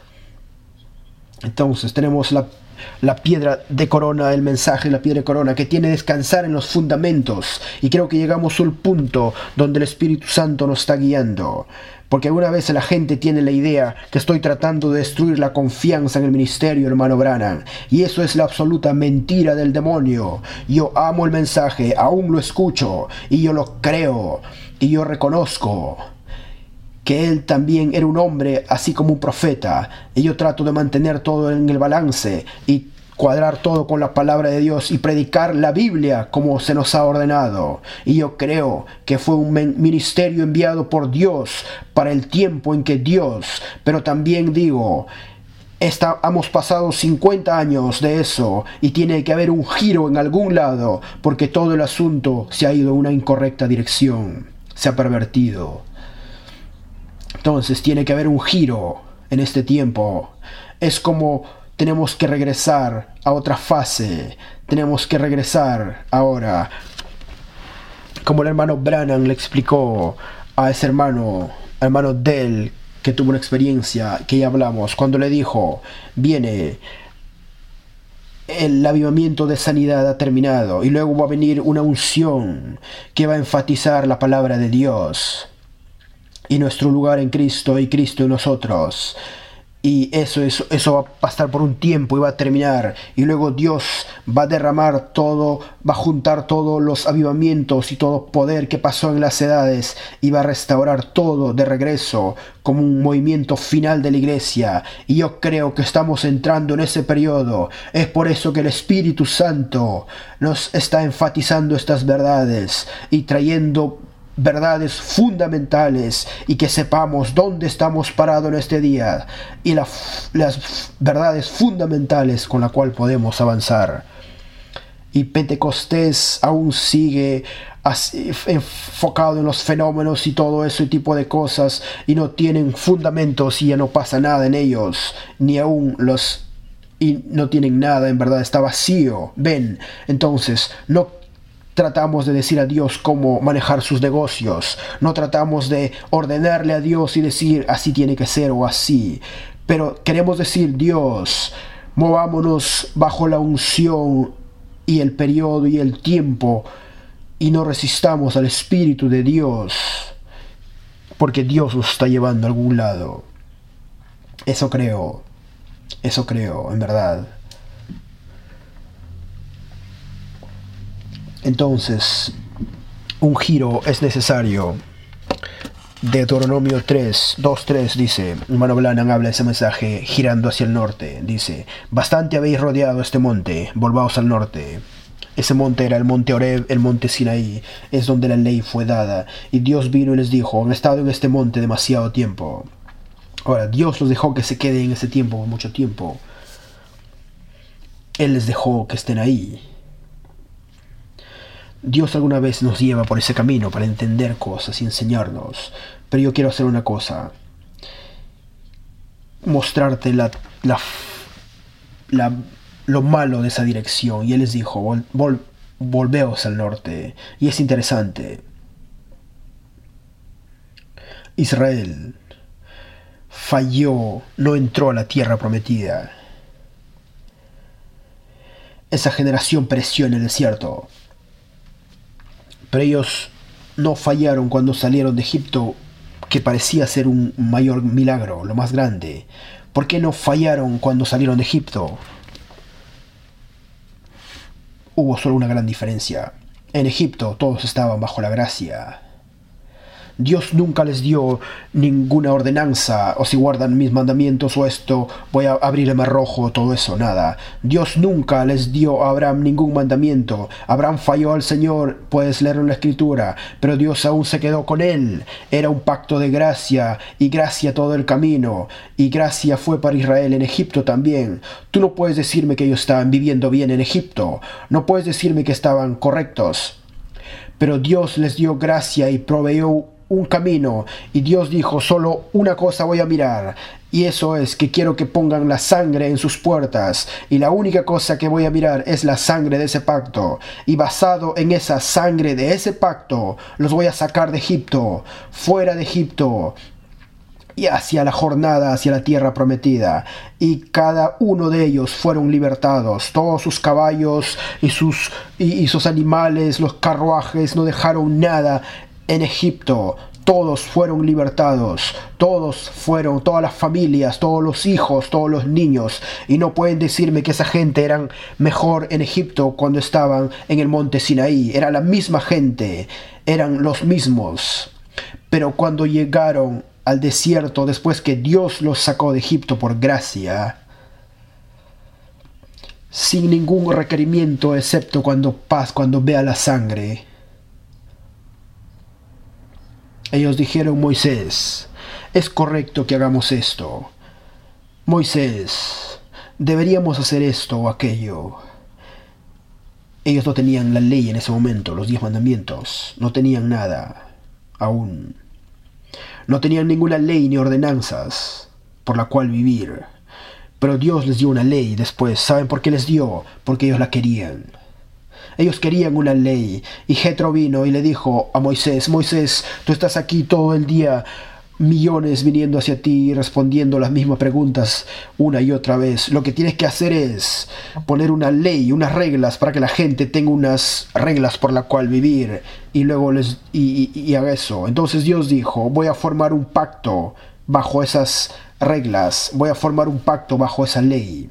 Entonces tenemos la piedra de corona, el mensaje de la piedra de corona, que tiene que descansar en los fundamentos. Y creo que llegamos al punto donde el Espíritu Santo nos está guiando. Porque alguna vez la gente tiene la idea que estoy tratando de destruir la confianza en el ministerio, hermano Branham. Y eso es la absoluta mentira del demonio. Yo amo el mensaje, aún lo escucho, y yo lo creo, y yo reconozco que él también era un hombre así como un profeta. Y yo trato de mantener todo en el balance y cuadrar todo con la palabra de Dios y predicar la Biblia como se nos ha ordenado. Y yo creo que fue un ministerio enviado por Dios para el tiempo en que Dios, pero también digo, hemos pasado 50 años de eso y tiene que haber un giro en algún lado, porque todo el asunto se ha ido en una incorrecta dirección, se ha pervertido. Entonces tiene que haber un giro en este tiempo. Es como tenemos que regresar a otra fase. Tenemos que regresar ahora. Como el hermano Branham le explicó a ese hermano Dell, que tuvo una experiencia que ya hablamos, cuando le dijo: viene, el avivamiento de sanidad ha terminado y luego va a venir una unción que va a enfatizar la palabra de Dios y nuestro lugar en Cristo y Cristo en nosotros. Y eso va a pasar por un tiempo y va a terminar. Y luego Dios va a derramar todo, va a juntar todos los avivamientos y todo poder que pasó en las edades y va a restaurar todo de regreso como un movimiento final de la iglesia. Y yo creo que estamos entrando en ese periodo. Es por eso que el Espíritu Santo nos está enfatizando estas verdades y trayendo verdades fundamentales, y que sepamos dónde estamos parados en este día y las verdades fundamentales con la cual podemos avanzar. Y Pentecostés aún sigue enfocado en los fenómenos y todo ese tipo de cosas, y no tienen fundamentos y ya no pasa nada en ellos, ni aún y no tienen nada, en verdad está vacío. Ven, entonces no tratamos de decir a Dios cómo manejar sus negocios. No tratamos de ordenarle a Dios y decir así tiene que ser o así. Pero queremos decir: Dios, movámonos bajo la unción y el periodo y el tiempo, y no resistamos al Espíritu de Dios, porque Dios nos está llevando a algún lado. Eso creo, en verdad. Entonces, un giro es necesario. Deuteronomio 2:3 dice, hermano Branham habla de ese mensaje girando hacia el norte. Dice, bastante habéis rodeado este monte, volvaos al norte. Ese monte era el monte Horeb, el monte Sinaí, es donde la ley fue dada. Y Dios vino y les dijo, han estado en este monte demasiado tiempo. Ahora, Dios los dejó que se queden en ese tiempo por mucho tiempo. Él les dejó que estén ahí. Dios alguna vez nos lleva por ese camino para entender cosas y enseñarnos. Pero yo quiero hacer una cosa. Mostrarte lo malo de esa dirección. Y Él les dijo, volveos al norte. Y es interesante. Israel falló, no entró a la tierra prometida. Esa generación pereció en el desierto. Pero ellos no fallaron cuando salieron de Egipto, que parecía ser un mayor milagro, lo más grande. ¿Por qué no fallaron cuando salieron de Egipto? Hubo solo una gran diferencia. En Egipto todos estaban bajo la gracia. Dios nunca les dio ninguna ordenanza, o si guardan mis mandamientos o esto, voy a abrir el mar rojo, todo eso, nada. Dios nunca les dio a Abraham ningún mandamiento. Abraham falló al Señor, puedes leerlo en la Escritura, pero Dios aún se quedó con él. Era un pacto de gracia, y gracia todo el camino, y gracia fue para Israel en Egipto también. Tú no puedes decirme que ellos estaban viviendo bien en Egipto, no puedes decirme que estaban correctos, pero Dios les dio gracia y proveyó un camino, y Dios dijo, solo una cosa voy a mirar, y eso es que quiero que pongan la sangre en sus puertas, y la única cosa que voy a mirar es la sangre de ese pacto, y basado en esa sangre de ese pacto, los voy a sacar de Egipto, fuera de Egipto, y hacia la jornada, hacia la tierra prometida. Y cada uno de ellos fueron libertados. Todos sus caballos y sus animales, los carruajes, no dejaron nada en Egipto. Todos fueron libertados, todas las familias, todos los hijos, todos los niños. Y no pueden decirme que esa gente eran mejor en Egipto cuando estaban en el monte Sinaí. Era la misma gente, eran los mismos. Pero cuando llegaron al desierto, después que Dios los sacó de Egipto por gracia, sin ningún requerimiento excepto cuando vea la sangre, ellos dijeron, Moisés, es correcto que hagamos esto. Moisés, deberíamos hacer esto o aquello. Ellos no tenían la ley en ese momento, los 10 mandamientos. No tenían nada aún. No tenían ninguna ley ni ordenanzas por la cual vivir. Pero Dios les dio una ley después. ¿Saben por qué les dio? Porque ellos la querían. Ellos querían una ley. Y Jetro vino y le dijo a Moisés, Moisés, tú estás aquí todo el día, millones viniendo hacia ti y respondiendo las mismas preguntas una y otra vez. Lo que tienes que hacer es poner una ley, unas reglas para que la gente tenga unas reglas por la cual vivir y luego y haga eso. Entonces Dios dijo, voy a formar un pacto bajo esas reglas, voy a formar un pacto bajo esa ley.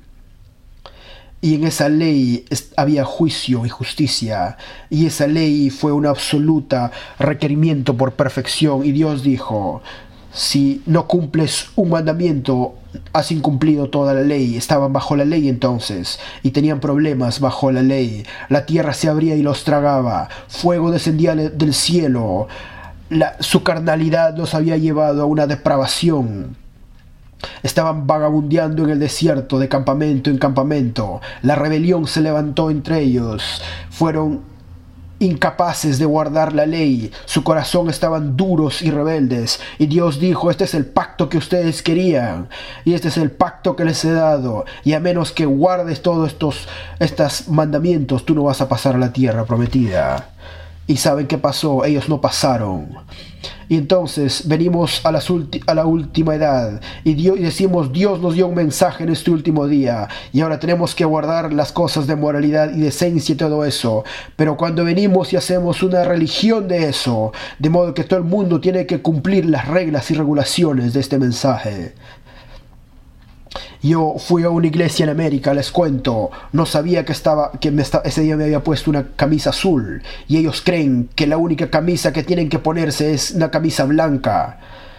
Y en esa ley había juicio y justicia. Y esa ley fue un absoluto requerimiento por perfección. Y Dios dijo, si no cumples un mandamiento, has incumplido toda la ley. Estaban bajo la ley entonces, y tenían problemas bajo la ley. La tierra se abría y los tragaba. Fuego descendía del cielo. Su carnalidad los había llevado a una depravación. Estaban vagabundeando en el desierto de campamento en campamento. La rebelión se levantó entre ellos. Fueron incapaces de guardar la ley. Su corazón estaban duros y rebeldes. Y Dios dijo, este es el pacto que ustedes querían. Y este es el pacto que les he dado. Y a menos que guardes todos estos mandamientos, tú no vas a pasar a la tierra prometida. ¿Y saben qué pasó? Ellos no pasaron. Y entonces venimos a la última edad y decimos, Dios nos dio un mensaje en este último día y ahora tenemos que guardar las cosas de moralidad y decencia y todo eso. Pero cuando venimos y hacemos una religión de eso, de modo que todo el mundo tiene que cumplir las reglas y regulaciones de este mensaje, Yo fui a una iglesia en América, les cuento, no sabía ese día me había puesto una camisa azul y ellos creen que la única camisa que tienen que ponerse es una camisa blanca.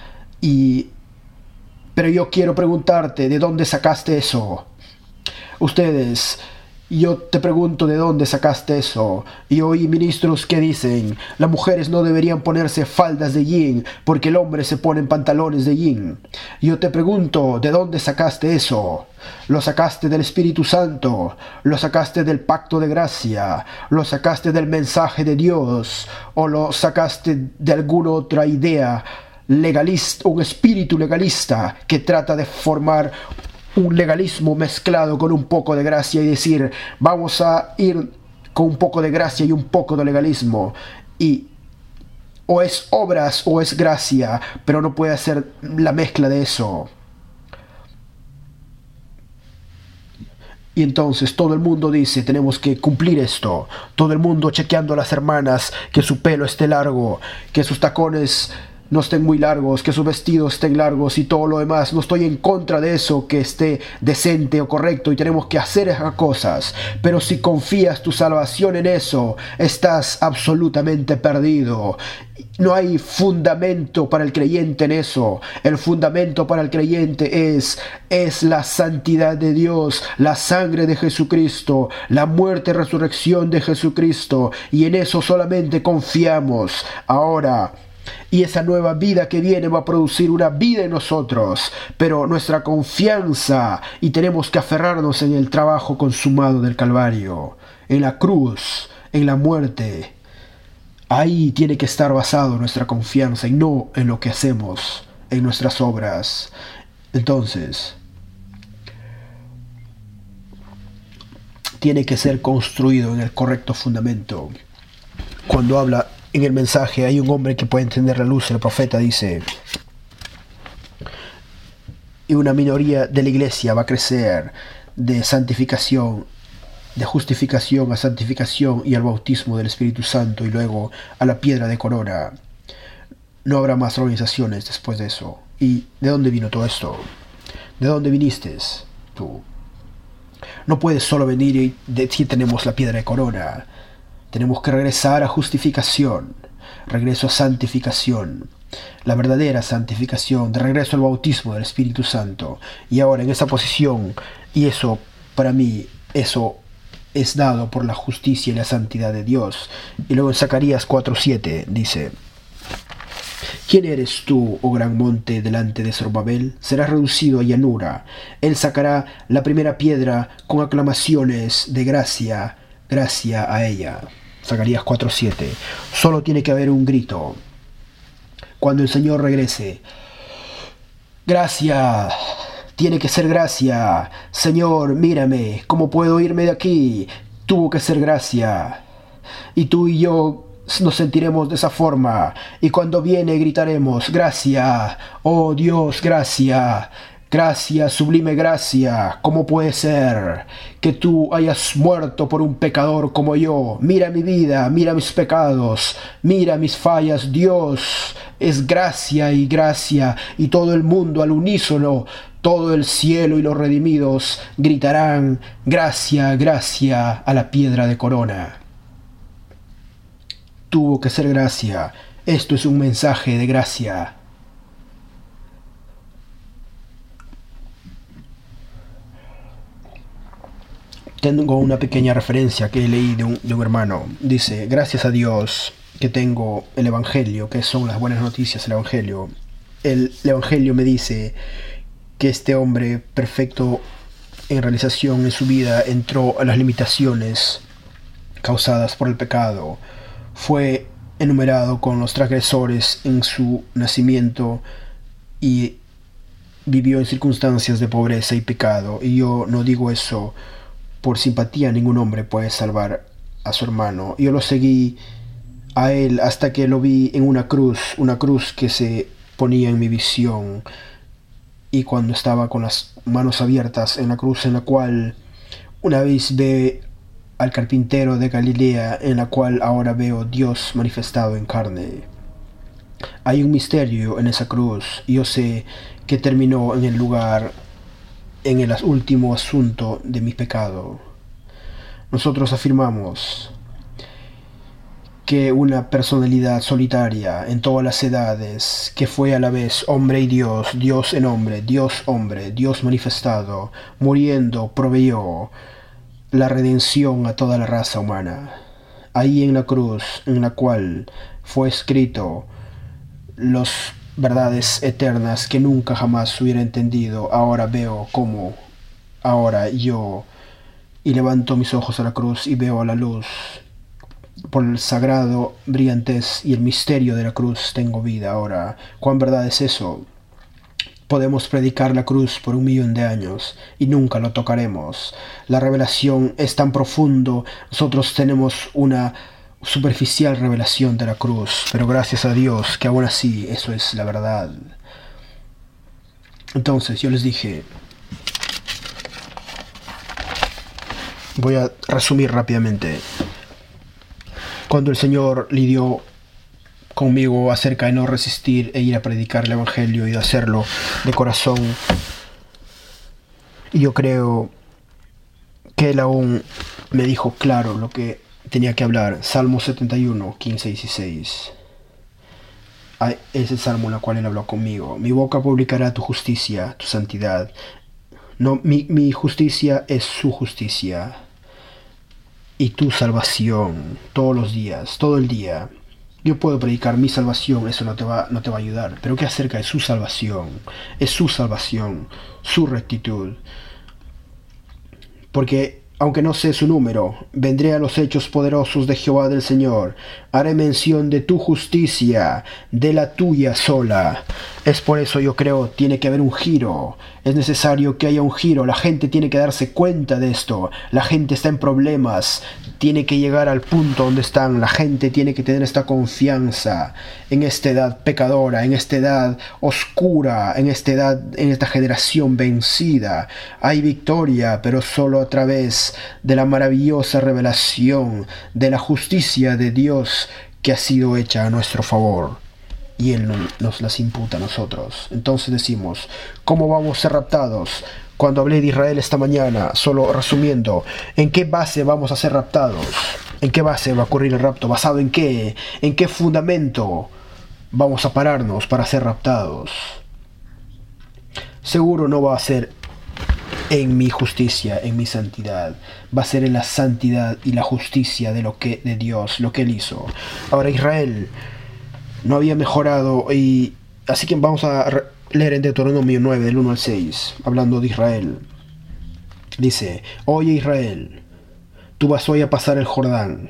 Pero yo quiero preguntarte, ¿de dónde sacaste eso? Ustedes, yo te pregunto de dónde sacaste eso. Y oí ministros que dicen, las mujeres no deberían ponerse faldas de jean porque el hombre se pone en pantalones de jean. Yo te pregunto, ¿de dónde sacaste eso? ¿Lo sacaste del Espíritu Santo? ¿Lo sacaste del pacto de gracia? ¿Lo sacaste del mensaje de Dios? ¿O lo sacaste de alguna otra idea legalista, un espíritu legalista que trata de formar un legalismo mezclado con un poco de gracia y decir, vamos a ir con un poco de gracia y un poco de legalismo? Y o es obras o es gracia, pero no puede ser la mezcla de eso. Y entonces todo el mundo dice, tenemos que cumplir esto. Todo el mundo chequeando a las hermanas, que su pelo esté largo, que sus tacones no estén muy largos, que sus vestidos estén largos y todo lo demás. No estoy en contra de eso, que esté decente o correcto, y tenemos que hacer esas cosas. Pero si confías tu salvación en eso, estás absolutamente perdido. No hay fundamento para el creyente en eso. El fundamento para el creyente es la santidad de Dios, la sangre de Jesucristo, la muerte y resurrección de Jesucristo, y en eso solamente confiamos. Ahora, y esa nueva vida que viene va a producir una vida en nosotros, pero nuestra confianza, y tenemos que aferrarnos en el trabajo consumado del Calvario, en la cruz, en la muerte. Ahí tiene que estar basado nuestra confianza y no en lo que hacemos, en nuestras obras. Entonces, tiene que ser construido en el correcto fundamento. Cuando habla en el mensaje, hay un hombre que puede entender la luz. El profeta dice, y una minoría de la iglesia va a crecer de santificación, de justificación a santificación y al bautismo del Espíritu Santo y luego a la piedra de corona. No habrá más organizaciones después de eso. ¿Y de dónde vino todo esto? ¿De dónde viniste tú? No puedes solo venir y decir tenemos la piedra de corona. Tenemos que regresar a justificación, regreso a santificación, la verdadera santificación, de regreso al bautismo del Espíritu Santo. Y ahora en esa posición, y eso para mí, eso es dado por la justicia y la santidad de Dios. Y luego en Zacarías 4:7 dice, ¿quién eres tú, oh gran monte, delante de Zorobabel? Serás reducido a llanura. Él sacará la primera piedra con aclamaciones de gracia, gracia a ella. Zacarías 4:7. Solo tiene que haber un grito cuando el Señor regrese. Gracia. Tiene que ser gracia. Señor, mírame. ¿Cómo puedo irme de aquí? Tuvo que ser gracia. Y tú y yo nos sentiremos de esa forma. Y cuando viene gritaremos, gracia. Oh Dios, gracia. Gracia, sublime gracia. ¿Cómo puede ser que tú hayas muerto por un pecador como yo? Mira mi vida, mira mis pecados, mira mis fallas. Dios, es gracia y gracia. Y todo el mundo al unísono, todo el cielo y los redimidos gritarán, gracia, gracia a la piedra de corona. Tuvo que ser gracia. Esto es un mensaje de gracia. Tengo una pequeña referencia que leí de un hermano. Dice, gracias a Dios que tengo el Evangelio, que son las buenas noticias, el Evangelio. El Evangelio me dice que este hombre perfecto en realización en su vida entró a las limitaciones causadas por el pecado. Fue enumerado con los transgresores en su nacimiento y vivió en circunstancias de pobreza y pecado. Y yo no digo eso por simpatía. Ningún hombre puede salvar a su hermano. Yo lo seguí a él hasta que lo vi en una cruz que se ponía en mi visión. Y cuando estaba con las manos abiertas en la cruz, en la cual una vez ve al carpintero de Galilea, en la cual ahora veo Dios manifestado en carne. Hay un misterio en esa cruz, y yo sé que terminó en el lugar en el último asunto de mi pecado. Nosotros afirmamos que una personalidad solitaria en todas las edades, que fue a la vez hombre y Dios, Dios en hombre, Dios manifestado, muriendo, proveyó la redención a toda la raza humana. Ahí en la cruz, en la cual fue escrito las verdades eternas que nunca jamás hubiera entendido, ahora veo cómo, ahora yo, y levanto mis ojos a la cruz y veo a la luz. Por el sagrado brillantez y el misterio de la cruz tengo vida ahora. ¿Cuán verdad es eso? Podemos predicar la cruz por 1.000.000 de años y nunca lo tocaremos. La revelación es tan profundo. Nosotros tenemos una superficial revelación de la cruz, pero gracias a Dios que aún así eso es la verdad. Entonces yo les dije, voy a resumir rápidamente. Cuando el Señor lidió conmigo acerca de no resistir e ir a predicar el Evangelio y de hacerlo de corazón, y yo creo que Él aún me dijo claro lo que tenía que hablar. Salmo 71, 15 y 16. Es el salmo en el cual Él habló conmigo. Mi boca publicará tu justicia, tu santidad. No, mi justicia es su justicia. Y tu salvación, todos los días, todo el día. Yo puedo predicar mi salvación, eso no te va a ayudar. Pero ¿qué acerca de su salvación? Es su salvación, su rectitud. Porque, aunque no sé su número, vendré a los hechos poderosos de Jehová del Señor. Haré mención de tu justicia, de la tuya sola. Es por eso yo creo, tiene que haber un giro. Es necesario que haya un giro. La gente tiene que darse cuenta de esto. La gente está en problemas. Tiene que llegar al punto donde están. La gente tiene que tener esta confianza en esta edad pecadora, en esta edad oscura, en esta generación vencida. Hay victoria, pero solo a través de la maravillosa revelación de la justicia de Dios que ha sido hecha a nuestro favor. Y Él nos las imputa a nosotros. Entonces decimos, ¿cómo vamos a ser raptados? Cuando hablé de Israel esta mañana, solo resumiendo, ¿en qué base vamos a ser raptados? ¿En qué base va a ocurrir el rapto? ¿Basado en qué? ¿En qué fundamento vamos a pararnos para ser raptados? Seguro no va a ser en mi justicia, en mi santidad. Va a ser en la santidad y la justicia de Dios, lo que Él hizo. Ahora Israel no había mejorado, y así que vamos a leer en Deuteronomio 9, del 1 al 6, hablando de Israel. Dice, oye Israel, tú vas hoy a pasar el Jordán.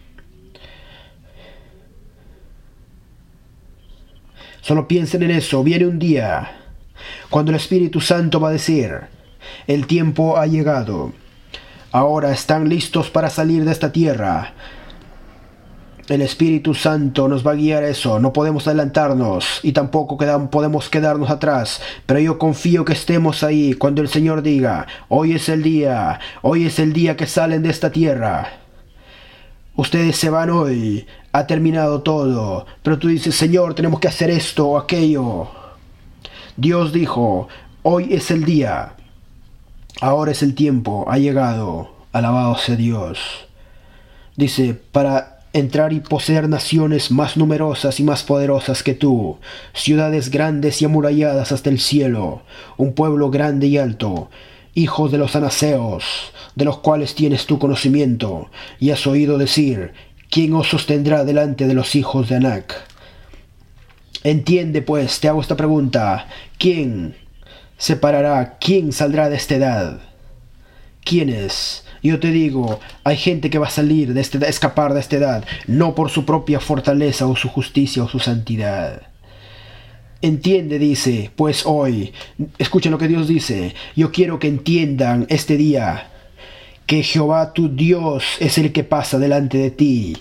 Solo piensen en eso, viene un día cuando el Espíritu Santo va a decir, el tiempo ha llegado, ahora están listos para salir de esta tierra. El Espíritu Santo nos va a guiar eso, no podemos adelantarnos y tampoco podemos quedarnos atrás, pero yo confío que estemos ahí cuando el Señor diga, hoy es el día que salen de esta tierra. Ustedes se van hoy, ha terminado todo, pero tú dices, Señor, tenemos que hacer esto o aquello. Dios dijo, hoy es el día, ahora es el tiempo, ha llegado, alabado sea Dios. Dice, para entrar y poseer naciones más numerosas y más poderosas que tú, ciudades grandes y amuralladas hasta el cielo, un pueblo grande y alto, hijos de los anaseos, de los cuales tienes tu conocimiento, y has oído decir, ¿quién os sostendrá delante de los hijos de Anac? Entiende pues, te hago esta pregunta, ¿quién se parará? ¿Quién saldrá de esta edad? ¿Quién es? Yo te digo, hay gente que va a salir de esta edad, escapar de esta edad, no por su propia fortaleza o su justicia o su santidad. Entiende, dice, pues hoy, escuchen lo que Dios dice, yo quiero que entiendan este día, que Jehová tu Dios es el que pasa delante de ti.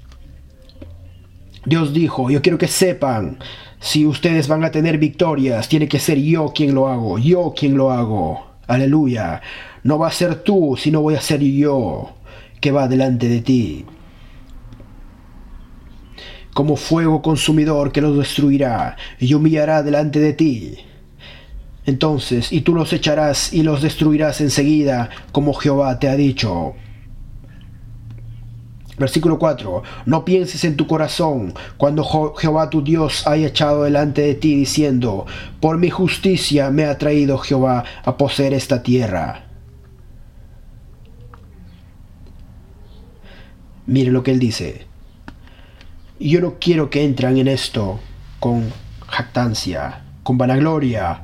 Dios dijo, yo quiero que sepan, si ustedes van a tener victorias, tiene que ser yo quien lo hago, yo quien lo hago. Aleluya. No va a ser tú, sino voy a ser yo que va delante de ti. Como fuego consumidor que los destruirá y humillará delante de ti. Entonces, y tú los echarás y los destruirás enseguida, como Jehová te ha dicho. Versículo 4. No pienses en tu corazón cuando Jehová tu Dios haya echado delante de ti, diciendo: por mi justicia me ha traído Jehová a poseer esta tierra. Mire lo que él dice. Yo no quiero que entren en esto con jactancia, con vanagloria.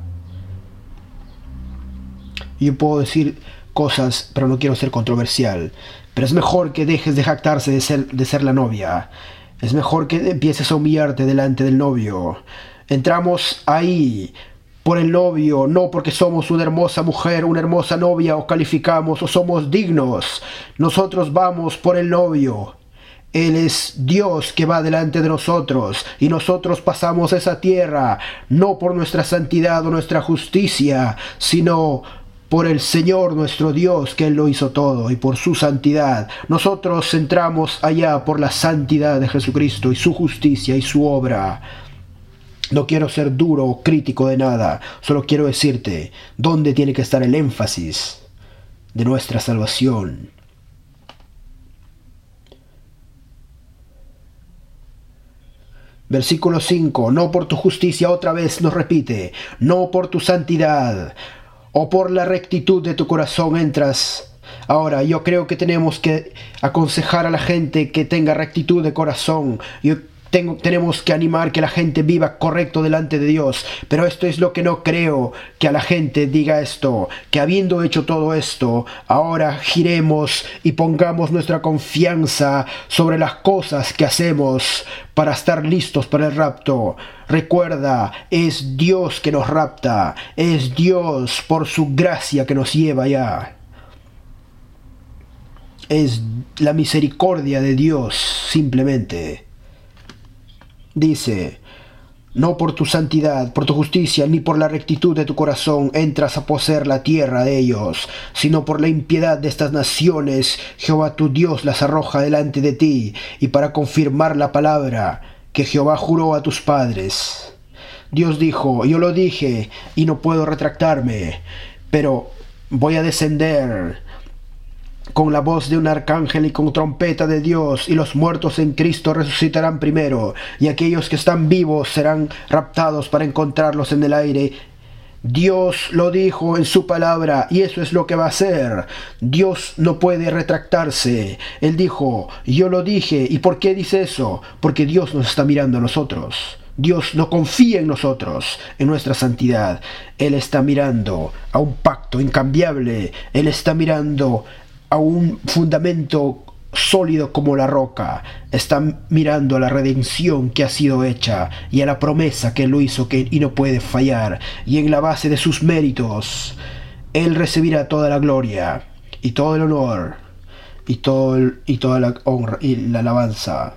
Yo puedo decir cosas, pero no quiero ser controversial. Pero es mejor que dejes de jactarse de ser la novia. Es mejor que empieces a humillarte delante del novio. Entramos ahí por el novio, no porque somos una hermosa mujer, una hermosa novia, o calificamos o somos dignos. Nosotros vamos por el novio. Él es Dios que va delante de nosotros, y nosotros pasamos esa tierra no por nuestra santidad o nuestra justicia, sino por el Señor nuestro Dios, que Él lo hizo todo, y por su santidad. Nosotros entramos allá por la santidad de Jesucristo y su justicia y su obra. No quiero ser duro o crítico de nada, solo quiero decirte dónde tiene que estar el énfasis de nuestra salvación. Versículo 5. No por tu justicia, otra vez nos repite, no por tu santidad o por la rectitud de tu corazón entras. Ahora, yo creo que tenemos que aconsejar a la gente que tenga rectitud de corazón. Tenemos que animar que la gente viva correcto delante de Dios. Pero esto es lo que no creo, que a la gente diga esto, que habiendo hecho todo esto, ahora giremos y pongamos nuestra confianza sobre las cosas que hacemos para estar listos para el rapto. Recuerda, es Dios que nos rapta, es Dios por su gracia que nos lleva allá. Es la misericordia de Dios simplemente. Dice: no por tu santidad, por tu justicia, ni por la rectitud de tu corazón entras a poseer la tierra de ellos, sino por la impiedad de estas naciones Jehová tu Dios las arroja delante de ti, y para confirmar la palabra que Jehová juró a tus padres. Dios dijo: yo lo dije y no puedo retractarme, pero voy a descender con la voz de un arcángel y con trompeta de Dios, y los muertos en Cristo resucitarán primero, y aquellos que están vivos serán raptados para encontrarlos en el aire. Dios lo dijo en su palabra, y eso es lo que va a hacer. Dios no puede retractarse. Él dijo: yo lo dije. ¿Y por qué dice eso? Porque Dios nos está mirando a nosotros. Dios no confía en nosotros, en nuestra santidad. Él está mirando a un pacto incambiable. Él está mirando a un fundamento sólido como la roca. Está mirando a la redención que ha sido hecha y a la promesa que Él lo hizo y no puede fallar. Y en la base de sus méritos, Él recibirá toda la gloria y todo el honor y toda la honra y la alabanza.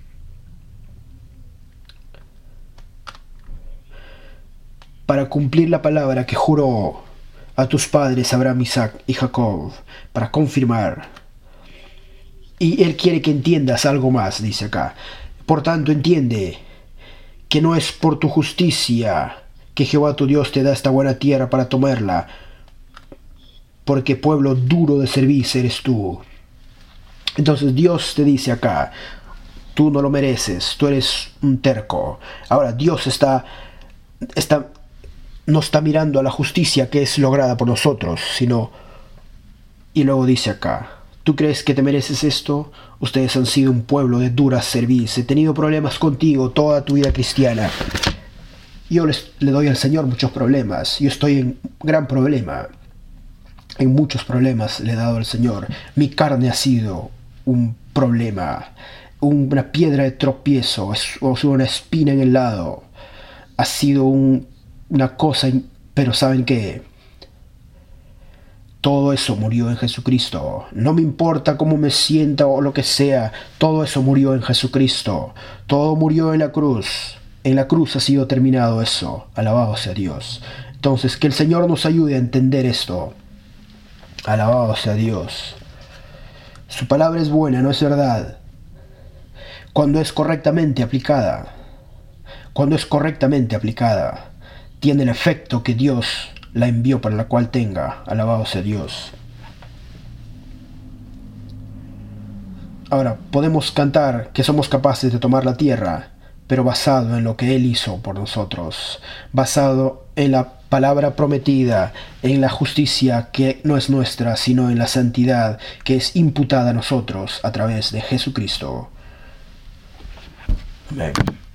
Para cumplir la palabra que juró a tus padres Abraham, Isaac y Jacob, para confirmar. Y Él quiere que entiendas algo más, dice acá. Por tanto, entiende que no es por tu justicia que Jehová tu Dios te da esta buena tierra para tomarla, porque pueblo duro de servicio eres tú. Entonces Dios te dice acá: tú no lo mereces, tú eres un terco. Ahora Dios no está mirando a la justicia que es lograda por nosotros, sino... Y luego dice acá: ¿tú crees que te mereces esto? Ustedes han sido un pueblo de dura cerviz. He tenido problemas contigo toda tu vida cristiana. Yo le doy al Señor muchos problemas. Yo estoy en gran problema. En muchos problemas le he dado al Señor. Mi carne ha sido un problema, una piedra de tropiezo, o una espina en el lado. Ha sido una cosa, pero ¿saben qué? Todo eso murió en Jesucristo. No me importa cómo me sienta o lo que sea, todo eso murió en Jesucristo. Todo murió en la cruz. En la cruz ha sido terminado eso. Alabado sea Dios. Entonces, que el Señor nos ayude a entender esto. Alabado sea Dios. Su palabra es buena, ¿no es verdad? Cuando es correctamente aplicada. Cuando es correctamente aplicada. tiene el efecto que Dios la envió para la cual tenga. Alabado sea Dios. Ahora, podemos cantar que somos capaces de tomar la tierra, pero basado en lo que Él hizo por nosotros, basado en la palabra prometida, en la justicia que no es nuestra, sino en la santidad que es imputada a nosotros a través de Jesucristo. Amén.